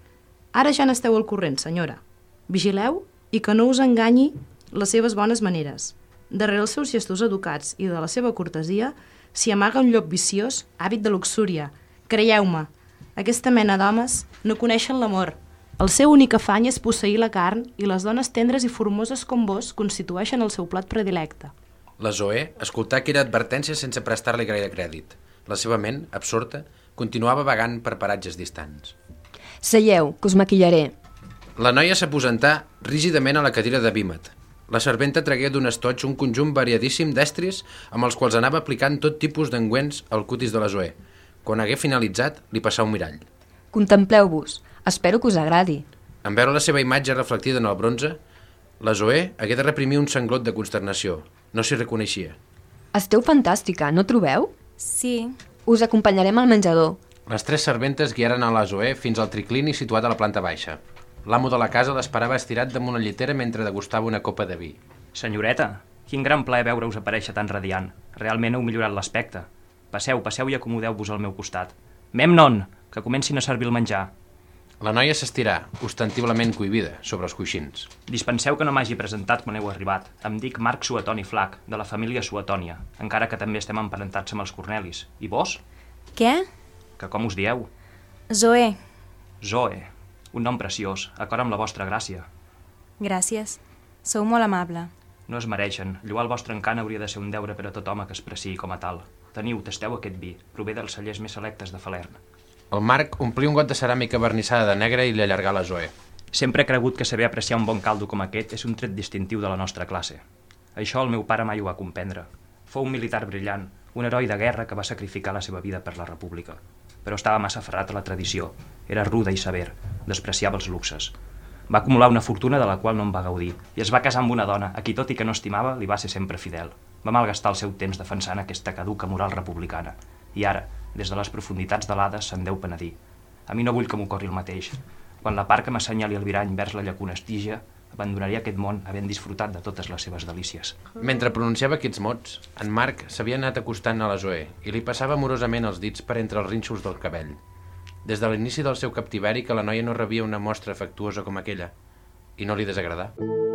Ara ja n'esteu al corrent, senyora. Vigileu i que no us enganyi les seves bones maneres. Darrere els seus gestos educats i de la seva cortesia s'hi amaga un llop viciós, hàbit de luxúria. Creieu-me, aquesta mena d'homes no coneixen l'amor. El seu únic afany és posseir la carn i les dones tendres i formoses com vos constitueixen el seu plat predilecte. La Zoé escoltà aquella advertència sense prestar-li gaire crèdit. La seva ment, absorta, continuava vagant per paratges distants. Seieu, que us maquillaré. La noia s'aposentà rígidament a la cadira de vímet. La serventa tragué d'un estoig un conjunt variadíssim d'estris amb els quals anava aplicant tot tipus d'engüents al cutis de la Zoé. Quan hagué finalitzat, li passà un mirall. Contempleu-vos. Espero que us agradi. En veure la seva imatge reflectida en el bronze, la Zoé hagué de reprimir un sanglot de consternació. No s'hi reconeixia. Esteu fantàstica, no trobeu? Sí. Us acompanyarem al menjador. Les tres serventes guiaren a la Zoé fins al triclini situat a la planta baixa. L'amo de la casa l'esperava estirat damunt la llitera mentre degustava una copa de vi. Senyoreta, quin gran plaer veure-us aparèixer tan radiant. Realment heu millorat l'aspecte. Passeu, passeu i acomodeu-vos al meu costat. Memnon, que comencin a servir el menjar. La noia s'estirà, ostentiblement cohibida, sobre els coixins. Dispenseu que no m'hagi presentat quan heu arribat. Em dic Marc Suetoni Flac, de la família Suetònia, encara que també estem emparentats amb els Cornelis. I vos? Què? Que com us dieu? Zoé. Zoe. Un nom preciós, acord amb la vostra gràcia. Gràcies. Sou molt amable. No es mereixen. Lloar el vostre encant hauria de ser un deure per a tot home que es preciï com a tal. Teniu, tasteu aquest vi. Prové dels cellers més selectes de Falern. El Marc omplí un got de ceràmica vernissada de negre i li allargà la Zoé. Sempre he cregut que saber apreciar un bon caldo com aquest és un tret distintiu de la nostra classe. Això el meu pare mai ho va comprendre. Fou un militar brillant, un heroi de guerra que va sacrificar la seva vida per la república. Però estava massa aferrat a la tradició. Era ruda i sever, despreciava els luxes. Va acumular una fortuna de la qual no en va gaudir i es va casar amb una dona a qui, tot i que no estimava, li va ser sempre fidel. Va malgastar el seu temps defensant aquesta caduca moral republicana. I ara, des de les profunditats de l'Hades, se'n deu penedir. A mi no vull que m'ocorri el mateix. Quan la part que m'assenyali el virany vers la llacuna Estígia, abandonaré aquest món havent disfrutat de totes les seves delícies. Mentre pronunciava aquests mots, en Marc s'havia anat acostant a la Zoé i li passava amorosament els dits per entre els rínxols del cabell. Des de l'inici del seu captiveri que la noia no rebia una mostra afectuosa com aquella, i no li desagradà.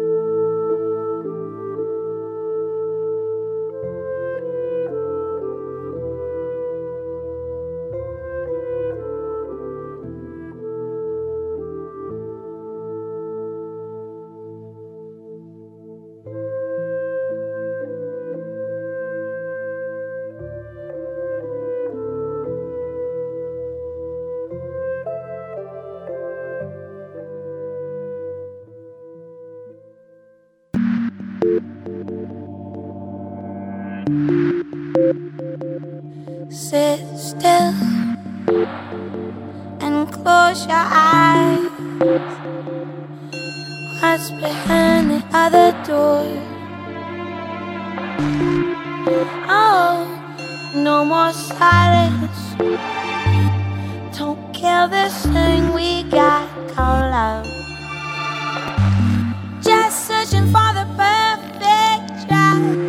Sit still and close your eyes. What's behind the other door? Oh, no more silence. Don't kill this thing we got called love. Just searching for the perfect drive.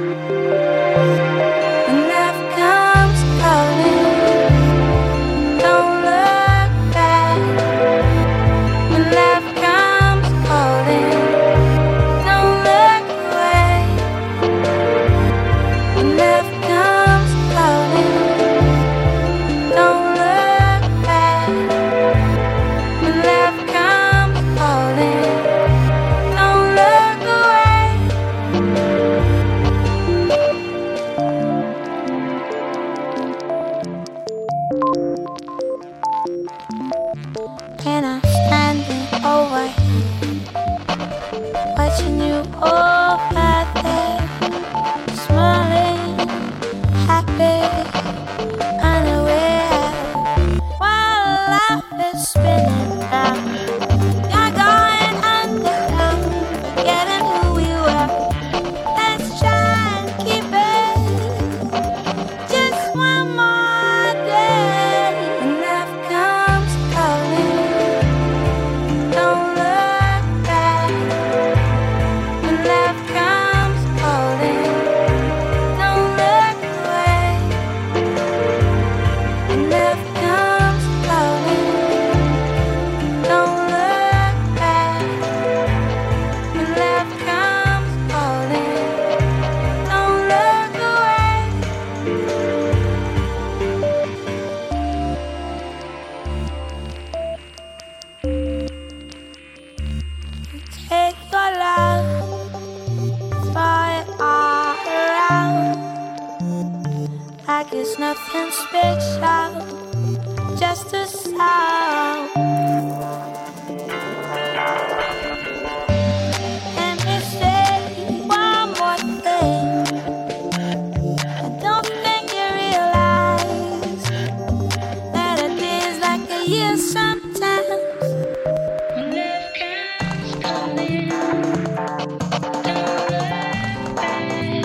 like it's nothing special, just a sound. Let me say one more thing. I don't think you realize that a day is like a year sometimes. When love comes calling, don't look back.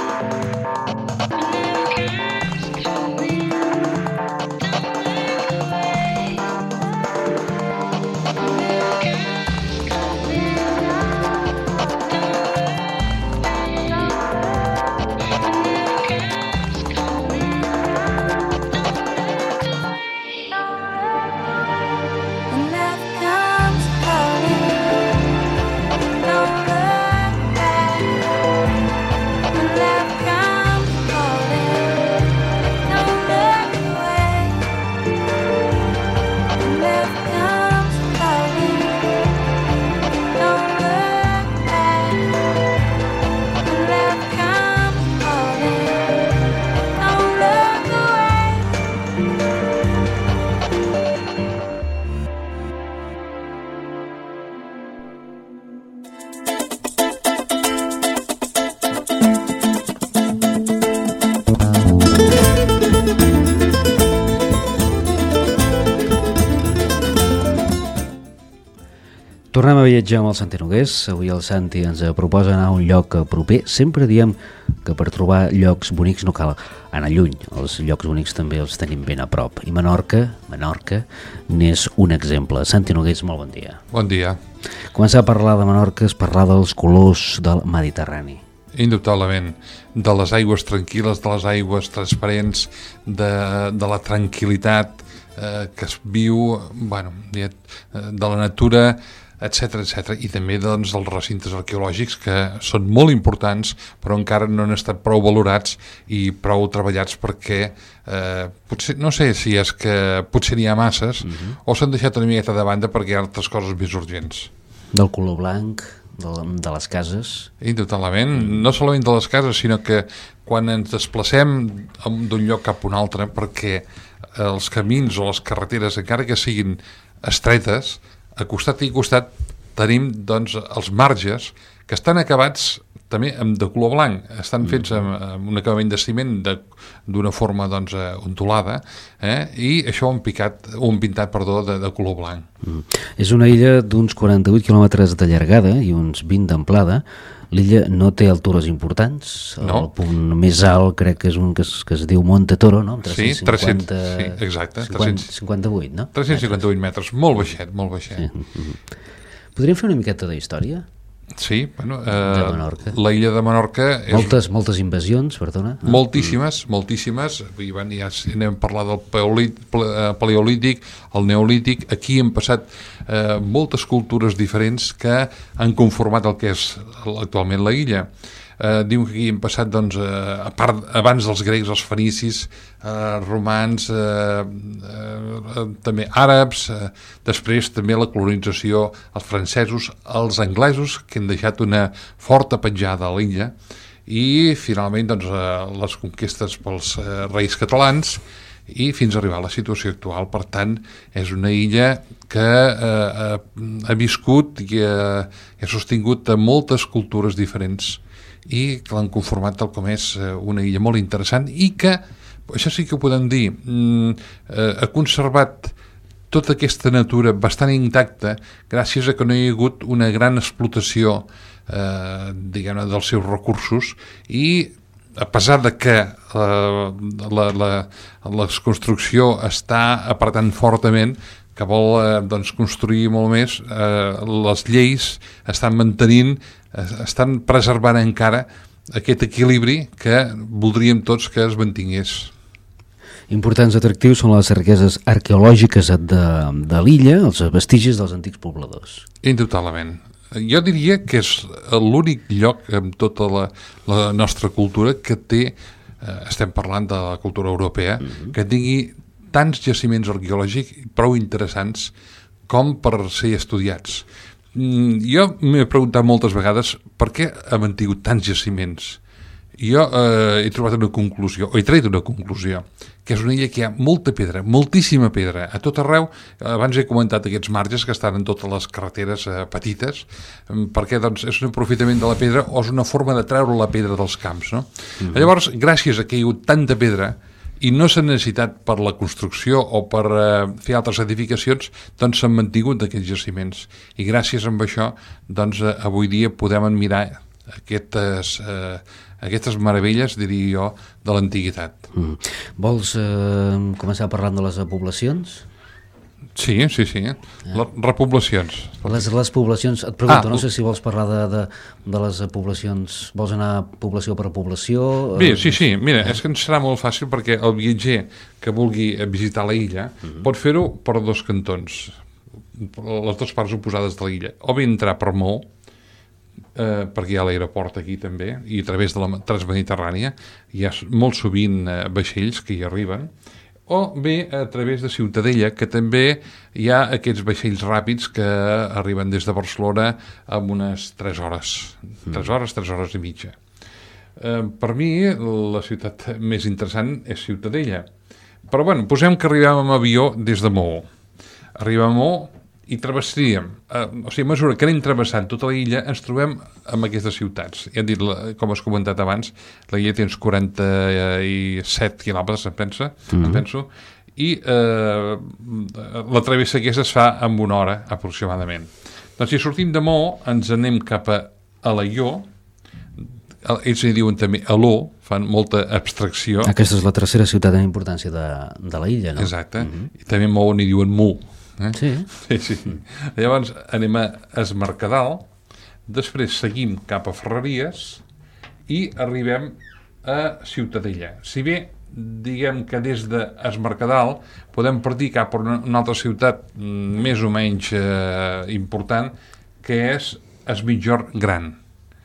Tornem a viatjar amb el Santi Nogués. Avui el Santi ens proposa anar a un lloc proper. Sempre diem que per trobar llocs bonics no cal anar lluny. Els llocs bonics també els tenim ben a prop. I Menorca, Menorca, n'és un exemple. Santi Nogués, molt bon dia. Bon dia. Començar a parlar de Menorca és parlar dels colors del Mediterrani. Indubtablement, de les aigües tranquil·les, de les aigües transparents, de, de la tranquil·litat eh, que es viu, bueno, de la natura, etcètera, etcètera, i també doncs, els recintes arqueològics que són molt importants però encara no han estat prou valorats i prou treballats perquè eh, potser, no sé si és que potser n'hi ha masses uh-huh. o s'han deixat una miqueta de banda perquè hi ha altres coses més urgents. Del color blanc, de, de les cases? Indubtablement, no solament de les cases, sinó que quan ens desplacem d'un lloc cap a un altre, perquè els camins o les carreteres, encara que siguin estretes, a costat i costat tenim doncs, els marges que estan acabats també amb de color blanc, estan fets amb, amb un acabament de ciment d'una forma doncs, ondulada eh? I això ho han, picat, ho han pintat perdó, de, de color blanc. Mm. És una illa d'uns quaranta-vuit quilòmetres de llargada i uns vint d'amplada. L'illa no té altures importants, no. El punt més alt crec que és un que es, que es diu Monte Toro, no? Sí, tres cents, sí, exacte. cinquanta-vuit, no? tres-cents cinquanta-vuit metres, molt baixet, molt baixet. Sí. Podríem fer una miqueta d'història? Sí, bueno, eh, de Menorca. La illa de Menorca... És... Moltes, moltes invasions, perdona. No? Moltíssimes, mm. moltíssimes. I, bueno, ja anem a parlar del paleolític, el neolític. Aquí hem passat eh, moltes cultures diferents que han conformat el que és actualment la illa. Eh, diu que aquí hem passat, doncs, eh, a part, abans dels grecs, els fenicis, eh, romans, eh, eh, també àrabs, eh, després també la colonització, els francesos, els anglesos, que han deixat una forta petjada a l'illa, i finalment doncs, eh, les conquestes pels eh, reis catalans, i fins a arribar a la situació actual. Per tant, és una illa que eh, ha viscut i ha, ha sostingut a moltes cultures diferents i que l'han conformat tal com és una illa molt interessant i que, això sí que ho podem dir, ha conservat tota aquesta natura bastant intacta gràcies a que no hi ha hagut una gran explotació eh, diguem-ne dels seus recursos i a pesar de que eh, la, la, la construcció està apretant fortament que vol eh, doncs, construir molt més, eh, les lleis estan mantenint, eh, estan preservant encara aquest equilibri que voldríem tots que es mantingués. Importants atractius són les riqueses arqueològiques de, de l'illa, els vestigis dels antics pobladors. Indubtablement. Jo diria que és l'únic lloc en tota la, la nostra cultura que té, eh, estem parlant de la cultura europea, mm-hmm. que tingui tants jaciments arqueològics prou interessants com per ser estudiats. Mm, jo m'he preguntat moltes vegades per què ha mantingut tants jaciments. jo eh, he trobat una conclusió, o he tret una conclusió, que és una illa que hi ha molta pedra, moltíssima pedra, a tot arreu. Abans he comentat aquests marges que estan en totes les carreteres eh, petites, perquè doncs, és un aprofitament de la pedra o és una forma de treure la pedra dels camps, no? Mm-hmm. Llavors, gràcies a que hi ha hagut tanta pedra i no s'ha necessitat per la construcció o per eh, fer altres edificacions, doncs s'han mantingut aquests jaciments. I gràcies a això, doncs, eh, avui dia podem admirar aquestes, eh, aquestes meravelles, diria jo, de l'antiguitat. Mm. Vols eh, començar parlant de les poblacions? Sí, sí, sí. Eh? Les repoblacions. Les, les poblacions, et pregunto, ah, no sé si vols parlar de, de, de les poblacions, vols anar població per població? Bé, sí, sí, mira, és que ens serà molt fàcil perquè el viatger que vulgui visitar la illa uh-huh. pot fer-ho per dos cantons, les dues parts oposades de l'illa, o bé entrar per Maó, eh, perquè hi ha l'aeroport aquí també, i a través de la Transmediterrània hi ha molt sovint eh, vaixells que hi arriben, o bé a través de Ciutadella, que també hi ha aquests vaixells ràpids que arriben des de Barcelona en unes tres hores, tres hores, tres hores i mitja. Eh, per mi, la ciutat més interessant és Ciutadella. Però, bueno, posem que arribem amb avió des de Maó. Arribem a Maó i travessaríem, eh, o sigui, a mesura que anem travessant tota la illa, ens trobem amb aquestes ciutats. Ja hem dit, com has comentat abans, la illa té uns quaranta-set quilòmetres, em pensa, mm-hmm. em penso, i eh, la travessa aquesta es fa en una hora, aproximadament. Doncs si sortim de Maó, ens anem cap a Alaior, ells hi diuen també Aló, fan molta abstracció. Aquesta és la tercera ciutat en importància de, de la illa, no? Exacte, mm-hmm. i també Maó n'hi diuen Mu. Eh? Sí. Sí, sí. Llavors anem a Es Mercadal, després seguim cap a Ferreries i arribem a Ciutadella. Si bé diguem que des de Es Mercadal podem partir cap a una, una altra ciutat més o menys eh, important, que és Es Migjorn Gran.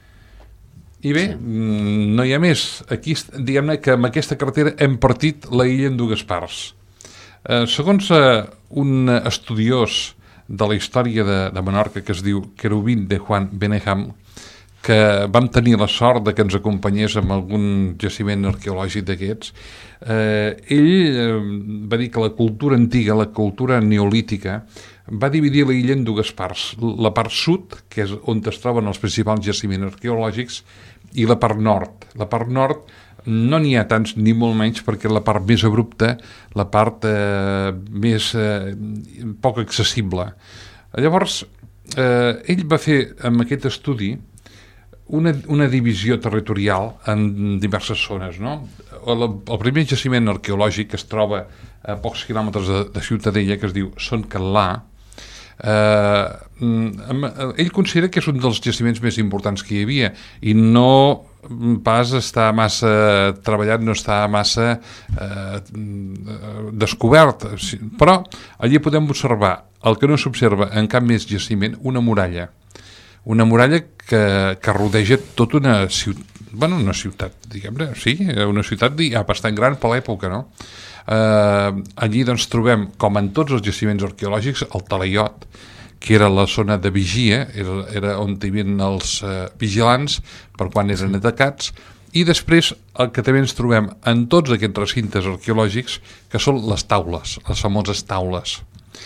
I bé, sí. no hi ha més. Aquí, diguem-ne que amb aquesta carretera hem partit la illa en dues parts. Eh, segons eh, un estudiós de la història de, de Menorca que es diu Querubín de Juan Beneham, que vam tenir la sort de que ens acompanyés amb algun jaciment arqueològic d'aquests, eh, ell eh, va dir que la cultura antiga, la cultura neolítica, va dividir la illa en dues parts. La part sud, que és on es troben els principals jaciments arqueològics, i la part nord. La part nord no n'hi ha tants ni molt menys perquè la part més abrupta, la part eh, més eh, poc accessible. Llavors, eh, ell va fer amb aquest estudi una, una divisió territorial en diverses zones, no? El, el primer jaciment arqueològic que es troba a pocs quilòmetres de, de Ciutadella, que es diu Son Catlà, eh, ell considera que és un dels jaciments més importants que hi havia i no pas està massa treballat, no està massa eh, descobert, però allí podem observar el que no s'observa en cap més jaciment, una muralla una muralla que, que rodeja tota una ciutat, bueno, una ciutat, diguem-ne, sí, una ciutat ja bastant gran per l'època, no? Eh, allí doncs trobem, com en tots els jaciments arqueològics, el talaiot, que era la zona de vigia, era, era on hi havia els eh, vigilants per quan eren atacats, i després el que també ens trobem en tots aquests recintes arqueològics, que són les taules, les famoses taules.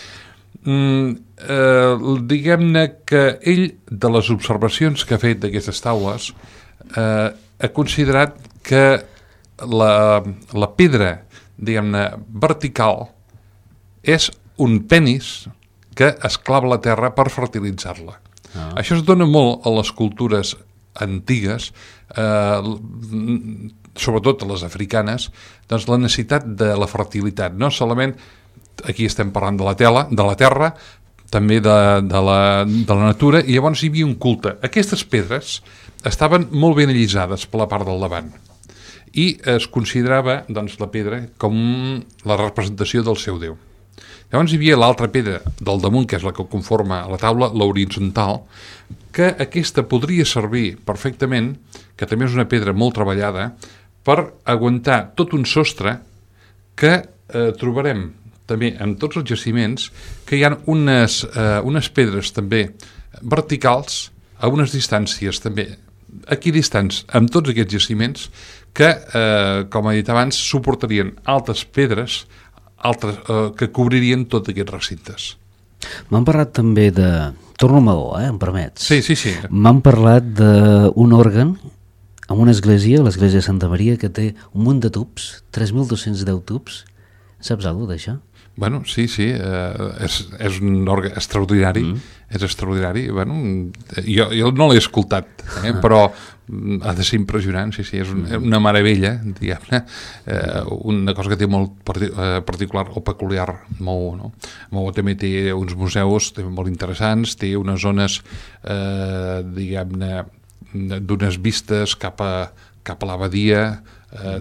Mm, eh, diguem-ne que ell, de les observacions que ha fet d'aquestes taules, eh, ha considerat que la, la pedra, diguem-ne, vertical és un penis que es clava a la terra per fertilitzar-la. Ah. Això es dona molt a les cultures antigues, eh, sobretot a les africanes, doncs la necessitat de la fertilitat. No solament, aquí estem parlant de la tela, de la terra, també de, de, la, de la natura, i llavors hi havia un culte. Aquestes pedres estaven molt ben allisades per la part del davant, i es considerava doncs, la pedra com la representació del seu déu. Llavors hi havia l'altra pedra del damunt, que és la que conforma la taula, l'horitzontal, que aquesta podria servir perfectament, que també és una pedra molt treballada, per aguantar tot un sostre que eh, trobarem també en tots els jaciments, que hi ha unes, eh, unes pedres també verticals, a unes distàncies també equidistants amb tots aquests jaciments que, eh, com he dit abans, suportarien altes pedres altres, eh, que cobririen tots aquests recintes. M'han parlat també de... Torno a Maó, eh, em permets? Sí, sí, sí. M'han parlat d'un òrgan en una església, l'església de Santa Maria, que té un munt de tubs, tres mil dos-cents deu tubs. Saps alguna cosa d'això? Bueno, sí, sí, eh, és, és un òrgan extraordinari, mm. és extraordinari. Bueno, jo, jo no l'he escoltat, eh, però ha de ser impressionant, sí, sí, és un, una meravella, diguem-ne, eh, una cosa que té molt particular o peculiar Maó, no? Maó també té uns museus també molt interessants, té unes zones, eh, diguem-ne, d'unes vistes cap a, cap a l'abadia, eh,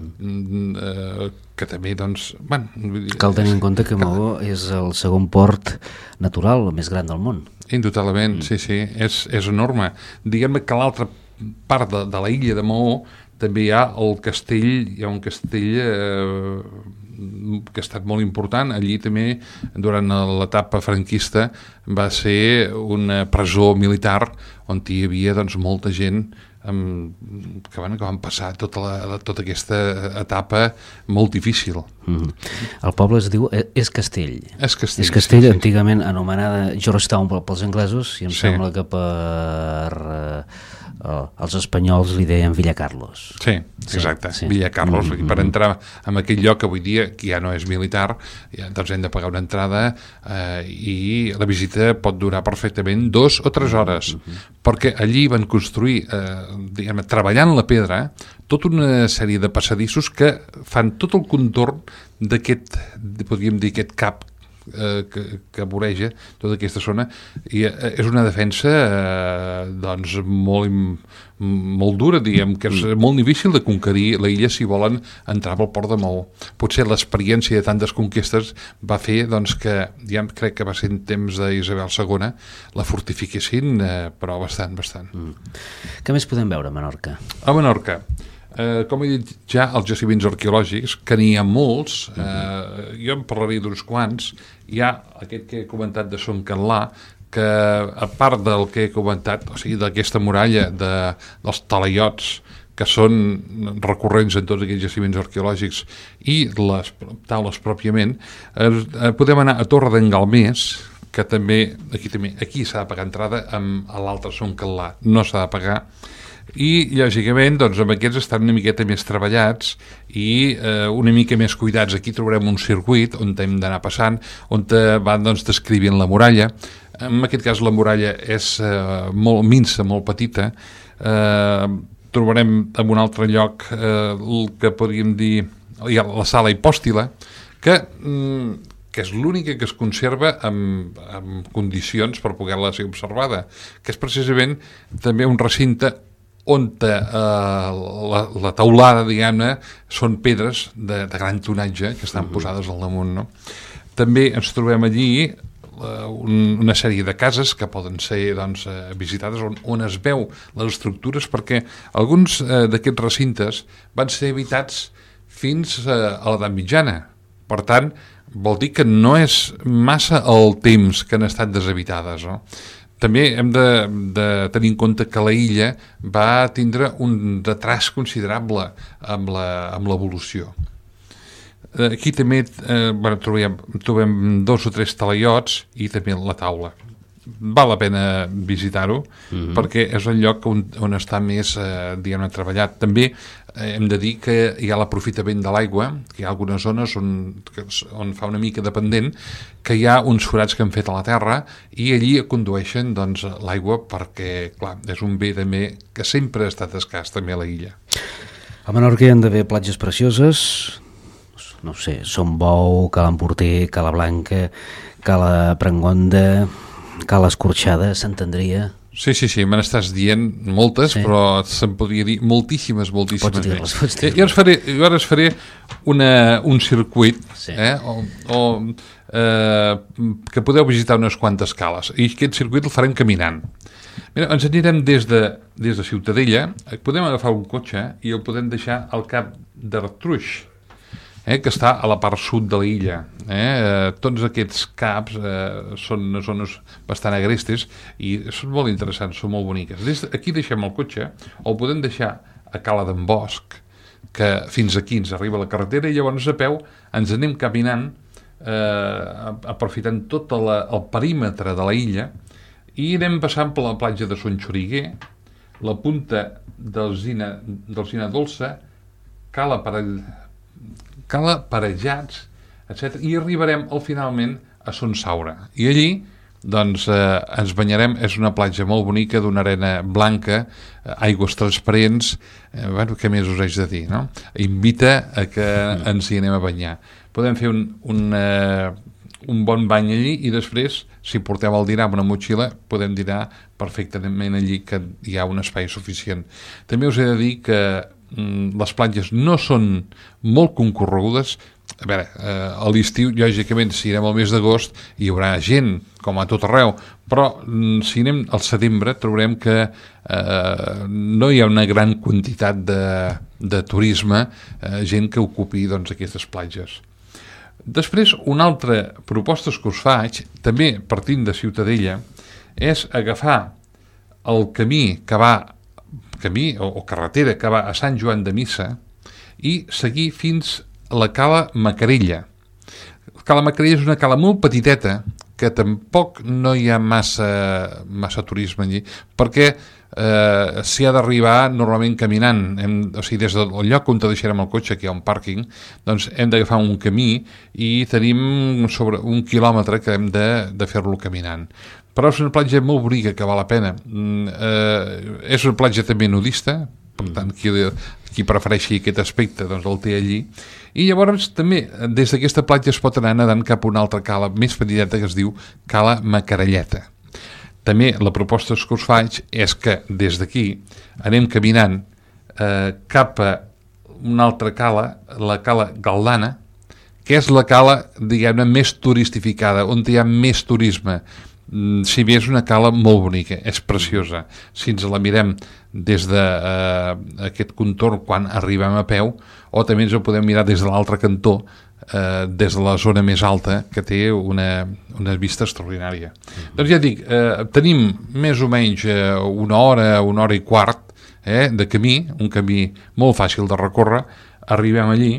eh, que també, doncs... Bueno, cal tenir en compte que Maó és el segon port natural més gran del món. Indubtablement, mm. sí, sí, és, és enorme. Diguem-ne que l'altra part de, de la illa de Maó també hi ha el castell, hi ha un castell eh, que ha estat molt important. Allí també, durant l'etapa franquista, va ser una presó militar on hi havia, doncs, molta gent amb, que, bueno, que van passar tota, la, tota aquesta etapa molt difícil. Mm-hmm. El poble es diu És Castell. És Castell, És Castell, sí, antigament anomenada Georgetown pels anglesos, i em sí. sembla que per... Eh, Oh, els espanyols li deien Villa Carlos. Sí, exacte, sí, sí. Villa Carlos. Mm-hmm. Per entrar en aquell lloc avui dia, que ja no és militar, ja, doncs hem de pagar una entrada eh, i la visita pot durar perfectament dos o tres hores, mm-hmm. perquè allí van construir, eh, diguem, treballant la pedra, tota una sèrie de passadissos que fan tot el contorn d'aquest, podríem dir, aquest cap Eh, que, que voreja tota aquesta zona, i eh, és una defensa eh, doncs molt, molt dura, diguem, que és molt difícil de conquerir la illa si volen entrar pel port de Maó. Potser l'experiència de tantes conquestes va fer, doncs, que ja crec que va ser en temps d'Isabel segona, la fortifiquessin, eh, però bastant, bastant. Mm. Què més podem veure a Menorca? A Menorca, Eh, com he dit ja, els jaciments arqueològics, que n'hi ha molts, eh, jo en parlaré d'uns quants. Hi ha aquest que he comentat de Son Canlà, que a part del que he comentat, o sigui, d'aquesta muralla de, dels talaiots, que són recurrents en tots aquells jaciments arqueològics, i les taules pròpiament, eh, podem anar a Torre d'en Galmés, que també, aquí també, aquí s'ha de pagar entrada, amb l'altre Son Canlà no s'ha de pagar, i lògicament doncs, amb aquests estan una miqueta més treballats i eh, una mica més cuidats. Aquí trobarem un circuit on hem d'anar passant, on van, doncs, descrivint la muralla. En aquest cas la muralla és eh, molt minsa, molt petita. Eh, trobarem en un altre lloc eh, el que podríem dir hi ha la sala hipòstila, que mm, que és l'única que es conserva amb, amb condicions per poder-la ser observada, que és precisament també un recinte on eh, la, la taulada, diguem-ne, són pedres de, de gran tonatge que estan posades al damunt, no? També ens trobem allí eh, un, una sèrie de cases que poden ser, doncs, eh, visitades on, on es veu les estructures, perquè alguns eh, d'aquests recintes van ser habitats fins eh, a l'edat mitjana. Per tant, vol dir que no és massa el temps que han estat deshabitades, no? També hem de, de tenir en compte que la illa va tindre un retras considerable amb l'evolució. Aquí també eh, bueno, trobem, trobem dos o tres talaiots i també la taula. Val la pena visitar-ho, mm-hmm. perquè és el lloc on, on està més eh, diguem-ne, treballat. També eh, hem de dir que hi ha l'aprofitament de l'aigua, que hi ha algunes zones on, on fa una mica dependent, que hi ha uns forats que han fet a la terra i allí condueixen, doncs, l'aigua, perquè, clar, és un bé també que sempre ha estat escàs també a la illa. A Menorca hi ha d'haver platges precioses, no sé, Son Bou, Cala Emporter, Cala Blanca, Cala Prangonda, Cala Escorxada, s'entendria? Sí, sí, sí, me n'estàs dient moltes, sí. Però se'n podria dir moltíssimes, moltíssimes. Pots dir-les, pots dir-les. Jo ara faré, jo ara faré una, un circuit, sí. eh, o, o, eh, que podeu visitar unes quantes cales, i aquest circuit el farem caminant. Mira, ens anirem des de, des de Ciutadella, podem agafar un cotxe i el podem deixar al cap d'Artruix. eh, que està a la part sud de l'illa. Eh? Tots aquests caps eh, són zones bastant agrestes i són molt interessants, són molt boniques. Des aquí deixem el cotxe, o el podem deixar a Cala d'en Bosch, que fins aquí ens arriba la carretera, i llavors a peu ens anem caminant eh, aprofitant tot la, el perímetre de la illa, i anem passant per la platja de Son Xoriguer, la punta d'Alzina Dolça, Cala, Pare... Cala Parejats, etcètera. I arribarem al, finalment a Son Saura. I allí doncs, eh, ens banyarem. És una platja molt bonica, d'una arena blanca, eh, aigües transparents. Eh, bueno, què més us haig de dir, no? Invita a que ens hi anem a banyar. Podem fer un, un, eh, un bon bany allí, i després, si porteu el dinar amb una motxilla, podem dinar perfectament allí, que hi ha un espai suficient. També us he de dir que mm, les platges no són molt concorregudes. A veure, eh, a l'estiu, lògicament, si anem al mes d'agost, hi haurà gent, com a tot arreu, però mm, si anem al setembre, trobarem que eh, no hi ha una gran quantitat de, de turisme, eh, gent que ocupi doncs, aquestes platges. Després, una altra proposta que us faig, també partint de Ciutadella, és agafar el camí que va, camí o, o carretera que va a Sant Joan de Missa, i seguir fins a la Cala Macarella. La Cala Macarella és una cala molt petiteta, que tampoc no hi ha massa, massa turisme allí, perquè eh, s'hi ha d'arribar normalment caminant. Hem, o sigui, des del lloc on deixarem el cotxe, que hi ha un pàrquing, doncs hem d'agafar un camí, i tenim sobre un quilòmetre que hem de, de fer-lo caminant. Però és una platja molt bonica, que val la pena. Mm, eh, és una platja també nudista, per tant, qui, qui prefereixi aquest aspecte doncs el té allí, i llavors també des d'aquesta platja es pot anar nedant cap a una altra cala més petiteta que es diu Cala Macarelleta. També la proposta que us faig és que des d'aquí anem caminant eh, cap a una altra cala, la Cala Galdana, que és la cala, diguem-ne, més turistificada, on hi ha més turisme. Si bé és una cala molt bonica, és preciosa. Si ens la mirem des d'aquest eh, contorn quan arribem a peu, o també ens ho podem mirar des de l'altre cantó, eh, des de la zona més alta, que té una, una vista extraordinària. Mm-hmm. Doncs ja dic, eh, tenim més o menys eh, una hora, una hora i quart eh, de camí, un camí molt fàcil de recórrer, arribem allí,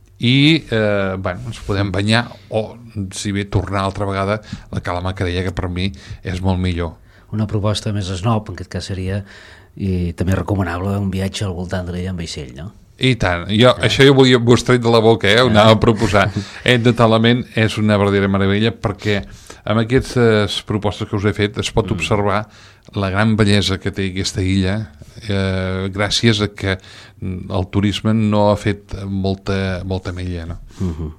i eh, bueno, ens podem banyar, o si bé tornar altra vegada a la Cala Macarella, que per mi és molt millor. Una proposta més snob, en aquest cas seria, i també recomanable, un viatge al voltant de l'illa en vaixell, no? I tant, jo, eh. això jo volia vos tret de la boca, eh? Ho anava a proposar. Eh, de talament és una verdadera meravella, perquè amb aquestes propostes que us he fet es pot mm. observar la gran bellesa que té aquesta illa, eh, gràcies a que el turisme no ha fet molta, molta mella, no? Mm-hmm.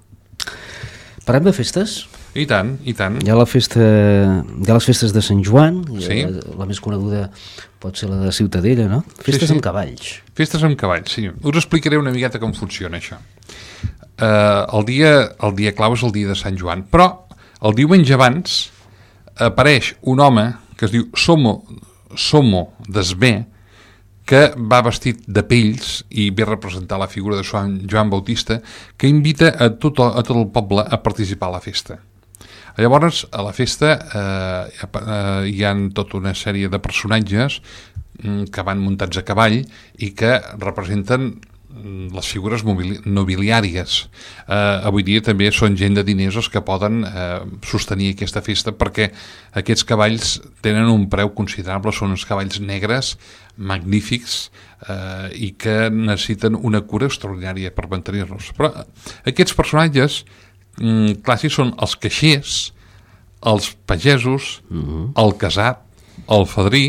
Parlem de festes? I tant, i tant. Hi ha, la festa, hi ha les festes de Sant Joan, sí. la, la més coneguda pot ser la de Ciutadella, no? Festes sí, sí. amb cavalls. Festes amb cavalls, sí. Us explicaré una miqueta com funciona això. Uh, el, dia, el dia clau és el dia de Sant Joan, però el diumenge abans apareix un home que es diu Somo, Somo Desbé, que va vestit de pells i ve a representar la figura de Joan, Joan Bautista, que invita a tot, a tot el poble a participar a la festa. Llavors, a la festa eh, eh, hi ha tota una sèrie de personatges mm, que van muntats a cavall i que representen les figures nobiliàries. Eh, avui dia també són gent de diners els que poden eh, sostenir aquesta festa, perquè aquests cavalls tenen un preu considerable, són uns cavalls negres, magnífics, eh, i que necessiten una cura extraordinària per mantenir-los. Però aquests personatges mm, clàssics són els caixers, els pagesos, uh-huh. el casat, el fadrí,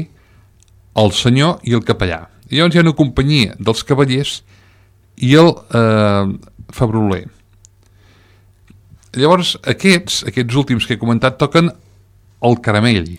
el senyor i el capellà. I llavors hi ha una companyia dels cavallers i el eh, fabroler. Llavors aquests, aquests últims que he comentat, toquen el caramell.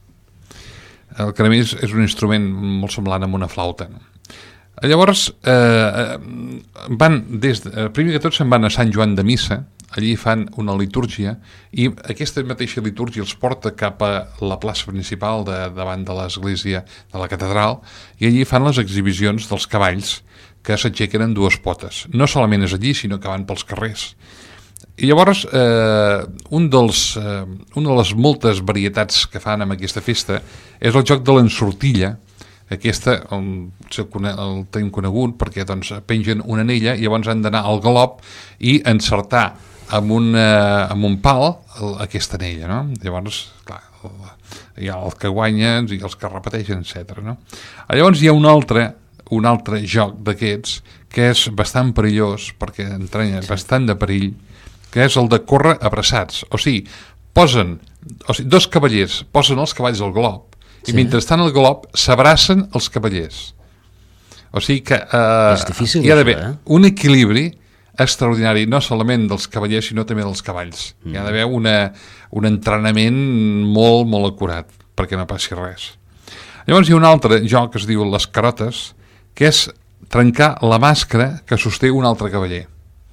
El caramell és, és un instrument molt semblant amb una flauta. No? Llavors, eh, van des de, primer que tot se'n van a Sant Joan de Missa, allí fan una litúrgia i aquesta mateixa litúrgia els porta cap a la plaça principal de, davant de l'església de la catedral i allí fan les exhibicions dels cavalls que s'aixequen en dues potes. No solament és allí, sinó que van pels carrers. I llavors, eh, un dels, eh, una de les moltes varietats que fan amb aquesta festa és el joc de l'ensortilla. Aquesta el, el tenim conegut perquè doncs, pengen una anella i llavors han d'anar al galop i encertar amb un, eh, amb un pal el, aquesta anella, no? Llavors, clar, el, hi ha els que guanyen i els que repeteixen, etcètera. No? Llavors hi ha un altre, un altre joc d'aquests que és bastant perillós perquè entranya sí. bastant de perill, que és el de córrer abraçats. O sigui, posen, o sigui, dos cavallers posen els cavalls al glob i sí. mentre estan al glob s'abracen els cavallers. O sigui que eh, és difícil, hi ha d'haver això, eh? un equilibri extraordinari, no solament dels cavallers sinó també dels cavalls. Mm. Hi ha d'haver una, un entrenament molt, molt acurat perquè no passi res. Llavors hi ha un altre joc que es diu les carotes, que és trencar la màscara que sosté un altre cavaller.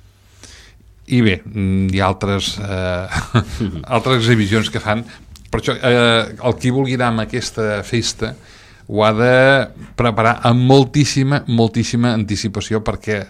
I bé, hi ha altres, eh, altres exhibicions que fan. Per això, eh, el qui vulgui anar a aquesta festa ho ha de preparar amb moltíssima, moltíssima anticipació perquè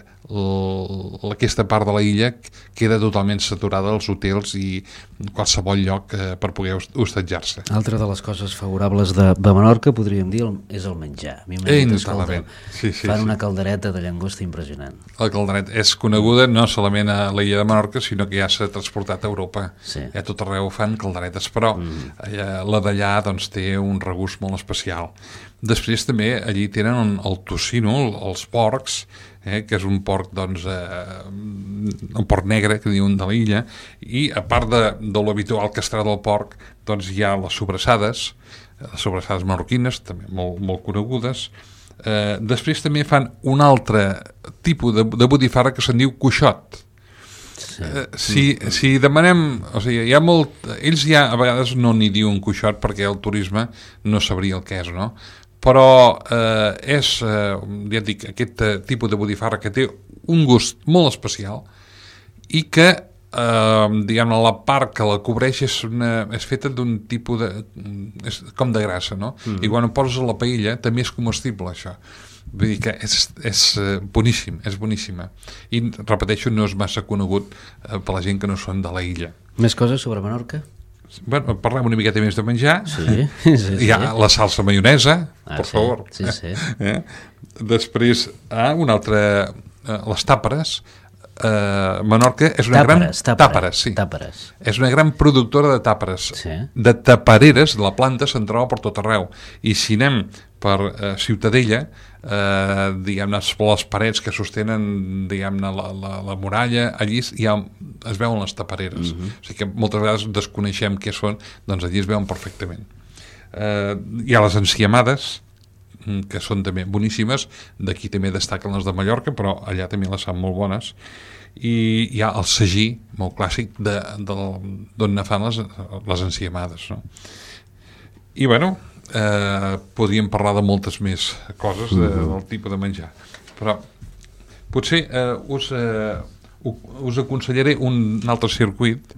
l- aquesta part de la illa queda totalment saturada als hotels i qualsevol lloc eh, per poder hostatjar-se. Altra de les coses favorables de, de Menorca, podríem dir, és el menjar. A mi Instal·lament. Sí, sí, fan sí. una caldereta de llagosta impressionant. La caldereta és coneguda no solament a l'illa de Menorca, sinó que ja s'ha transportat a Europa. Sí. Ja tot arreu fan calderetes, però mm. allà, la d'allà doncs, té un regust molt especial. Després també allí tenen el tocino, els porcs, eh, que és un porc, doncs, eh, un porc negre, que diuen de l'illa, i a part de, de l'habitual castrar del porc, doncs hi ha les sobrassades, les sobrassades marroquines, també molt, molt conegudes. Eh, després també fan un altre tipus de, de botifarra que se'n diu cuixot. Sí. Eh, si, si demanem, o sigui, hi ha molt, ells ja a vegades no n'hi diuen cuixot perquè el turisme no sabria el que és, no? Però eh, és, eh, ja et dic, aquest eh, tipus de botifarra que té un gust molt especial i que, eh, diguem-ne, la part que la cobreix és, una, és feta d'un tipus de... és com de grassa, no? Mm-hmm. I quan ho poses a la paella també és comestible, això. Vull dir que és, és boníssim, és boníssima. I, repeteixo, no és massa conegut eh, per la gent que no són de la illa. Més coses sobre Menorca? Bueno, parlem una miqueta més de menjar. Sí, sí, sí. Hi ha la salsa maionesa, ah, per sí, favor. Sí, sí. Eh? Després, ah, una altra... Eh, les tàperes. Eh, Menorca és una tàperes, gran... Tàperes, sí. Tàperes. És una gran productora de tàperes. Sí. De tapareres, la planta se'n troba per tot arreu. I si anem per eh, Ciutadella, eh, diguem-ne, les parets que sostenen, diguem-ne, la, la, la muralla, allí hi ha, es veuen les tapareres. Mm-hmm. O sigui que moltes vegades desconeixem què són, doncs allí es veuen perfectament. Eh, hi ha les enciamades, que són també boníssimes, d'aquí també destaquen les de Mallorca, però allà també les fan molt bones. I hi ha el sagí, molt clàssic, de, de, d'on ne fan les, les enciamades, no? I, bueno, eh, podríem parlar de moltes més coses de, del tipus de menjar, però potser eh, us, eh, us aconsellaré un altre circuit,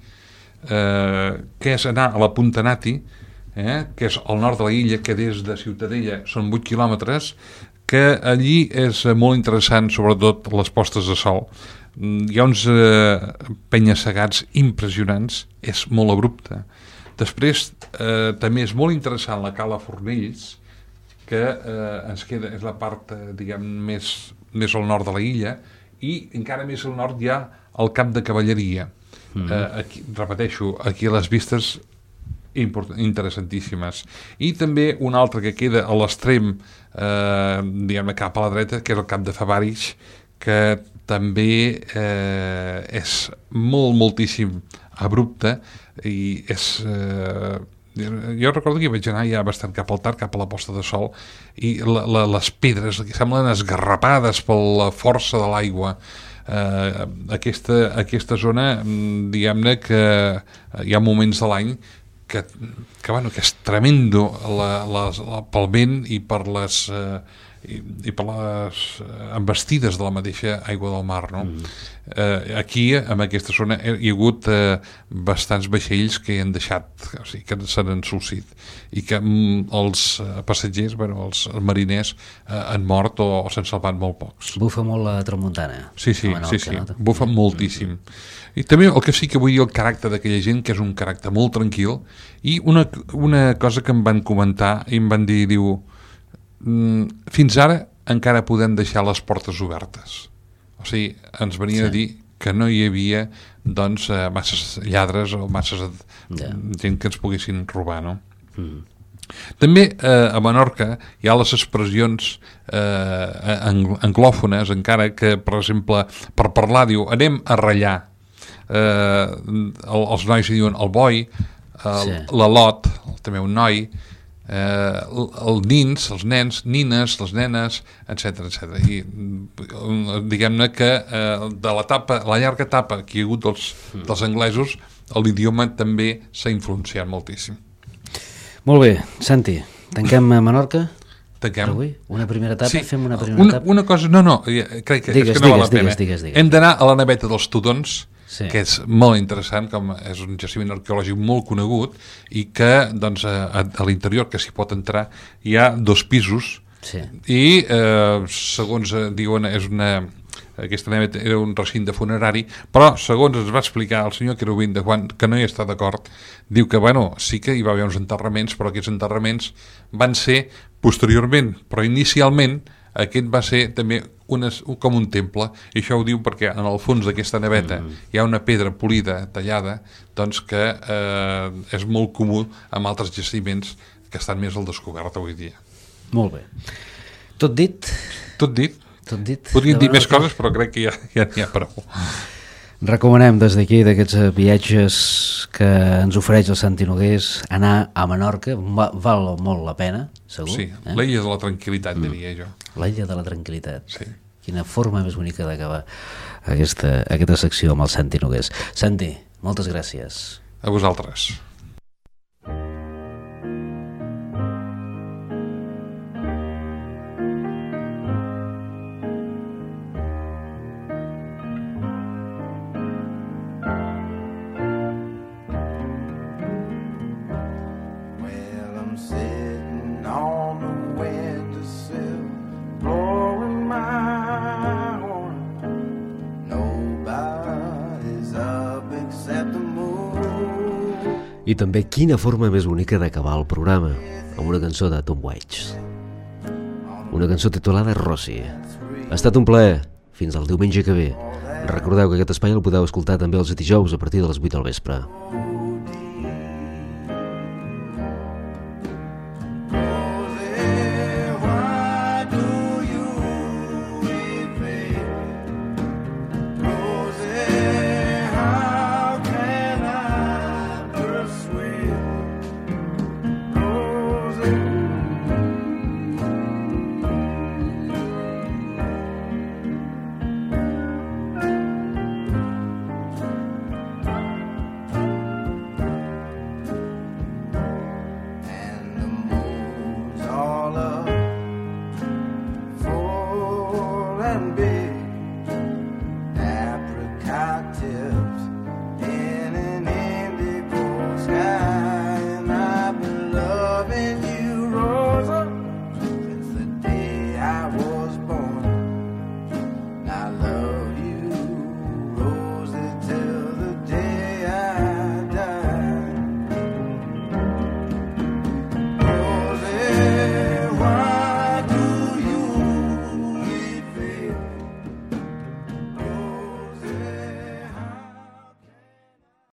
eh, que és anar a la Punta Nati, eh, que és al nord de la illa, que des de Ciutadella són vuit quilòmetres, que allí és molt interessant, sobretot les postes de sol. Hi ha uns eh, penya-segats impressionants, és molt abrupte. Després eh, també és molt interessant la Cala Fornells, que eh, ens queda, és la part eh, diguem, més, més al nord de la illa, i encara més al nord hi ha el Camp de Cavalleria. Mm-hmm. eh, aquí, repeteixo, aquí les vistes interessantíssimes. I també un altre que queda a l'extrem, eh, diguem-ne, cap a la dreta, que és el Camp de Favarich, que també eh, és molt, moltíssim abrupte i és... Eh, jo recordo que hi vaig anar ja bastant cap al tard, cap a la posta de sol, i la, la, les pedres que semblen esgarrapades per la força de l'aigua. Eh, aquesta, aquesta zona, diguem-ne que hi ha moments de l'any que que, bueno, que és tremendo la, la, la, pel vent i per les... Eh, i, i per les embestides de la mateixa aigua del mar, no? Mm. Eh, aquí, en aquesta zona, hi ha hagut eh, bastants vaixells que han deixat, o sigui, que s'han ensulcit i que mm, els passatgers, bueno, els mariners eh, han mort o, o s'han salvat molt pocs. Bufa molt la tramuntana. Sí, sí, Menorca, sí, sí. No? Bufa moltíssim. I també el que sí que vull dir el caràcter d'aquella gent, que és un caràcter molt tranquil, i una, una cosa que em van comentar i em van dir, diu, fins ara encara podem deixar les portes obertes. O sigui, ens venia sí. a dir que no hi havia doncs eh, masses lladres o masses yeah. gent que ens poguessin robar, no? Mm. També eh, a Menorca hi ha les expressions eh, anglòfones, encara que, per exemple, per parlar, diu, anem a ratllar. Eh, els nois hi diuen el boi, el, sí. l'alot, també un noi, eh, el, el nins, els nens, nines, les nenes, etcètera, etcètera. I diguem-ne que eh, de la etapa, la llarga etapa que hi ha hagut dels, dels anglesos, l'idioma també s'ha influenciat moltíssim. Molt bé, Santi, tanquem a Menorca? Tanquem. Avui? Una primera etapa? Sí. Fem una primera una, etapa? Una cosa, no, no, crec que, digues, és que no digues, val la pena. Digues, digues, digues. Hem d'anar a la naveta dels Tudons, sí. que és molt interessant, com és un jaciment arqueològic molt conegut, i que doncs, a, a l'interior, que s'hi pot entrar, hi ha dos pisos, sí. i eh, segons eh, diuen, és una... aquesta naveta era un recinte funerari, però segons ens va explicar el senyor Querubín de Juan, que no hi està d'acord, diu que bueno, sí que hi va haver uns enterraments, però aquests enterraments van ser posteriorment, però inicialment aquest va ser també unes, com un temple, i això ho diu perquè en el fons d'aquesta naveta mm. hi ha una pedra polida, tallada, doncs que eh, és molt comú amb altres jaciments que estan més al descobert avui dia. Molt bé. Tot dit? Tot dit. Tot dit. Podríem dir més coses, però crec que ja ja n'hi ha prou. Recomanem des d'aquí, d'aquests viatges que ens ofereix el Santi Nogués, anar a Menorca, val molt la pena, segur. Sí, eh? l'illa de la tranquil·litat, mm. diria jo. L'illa de la tranquil·litat. Sí. Quina forma més bonica d'acabar aquesta, aquesta secció amb el Santi Nogués. Santi, moltes gràcies. A vosaltres. I també quina forma més bonica d'acabar el programa, amb una cançó de Tom Waits. Una cançó titulada Rossi. Ha estat un plaer. Fins al diumenge que ve. Recordeu que aquest espai el podeu escoltar també els dijous a partir de les vuit del vespre.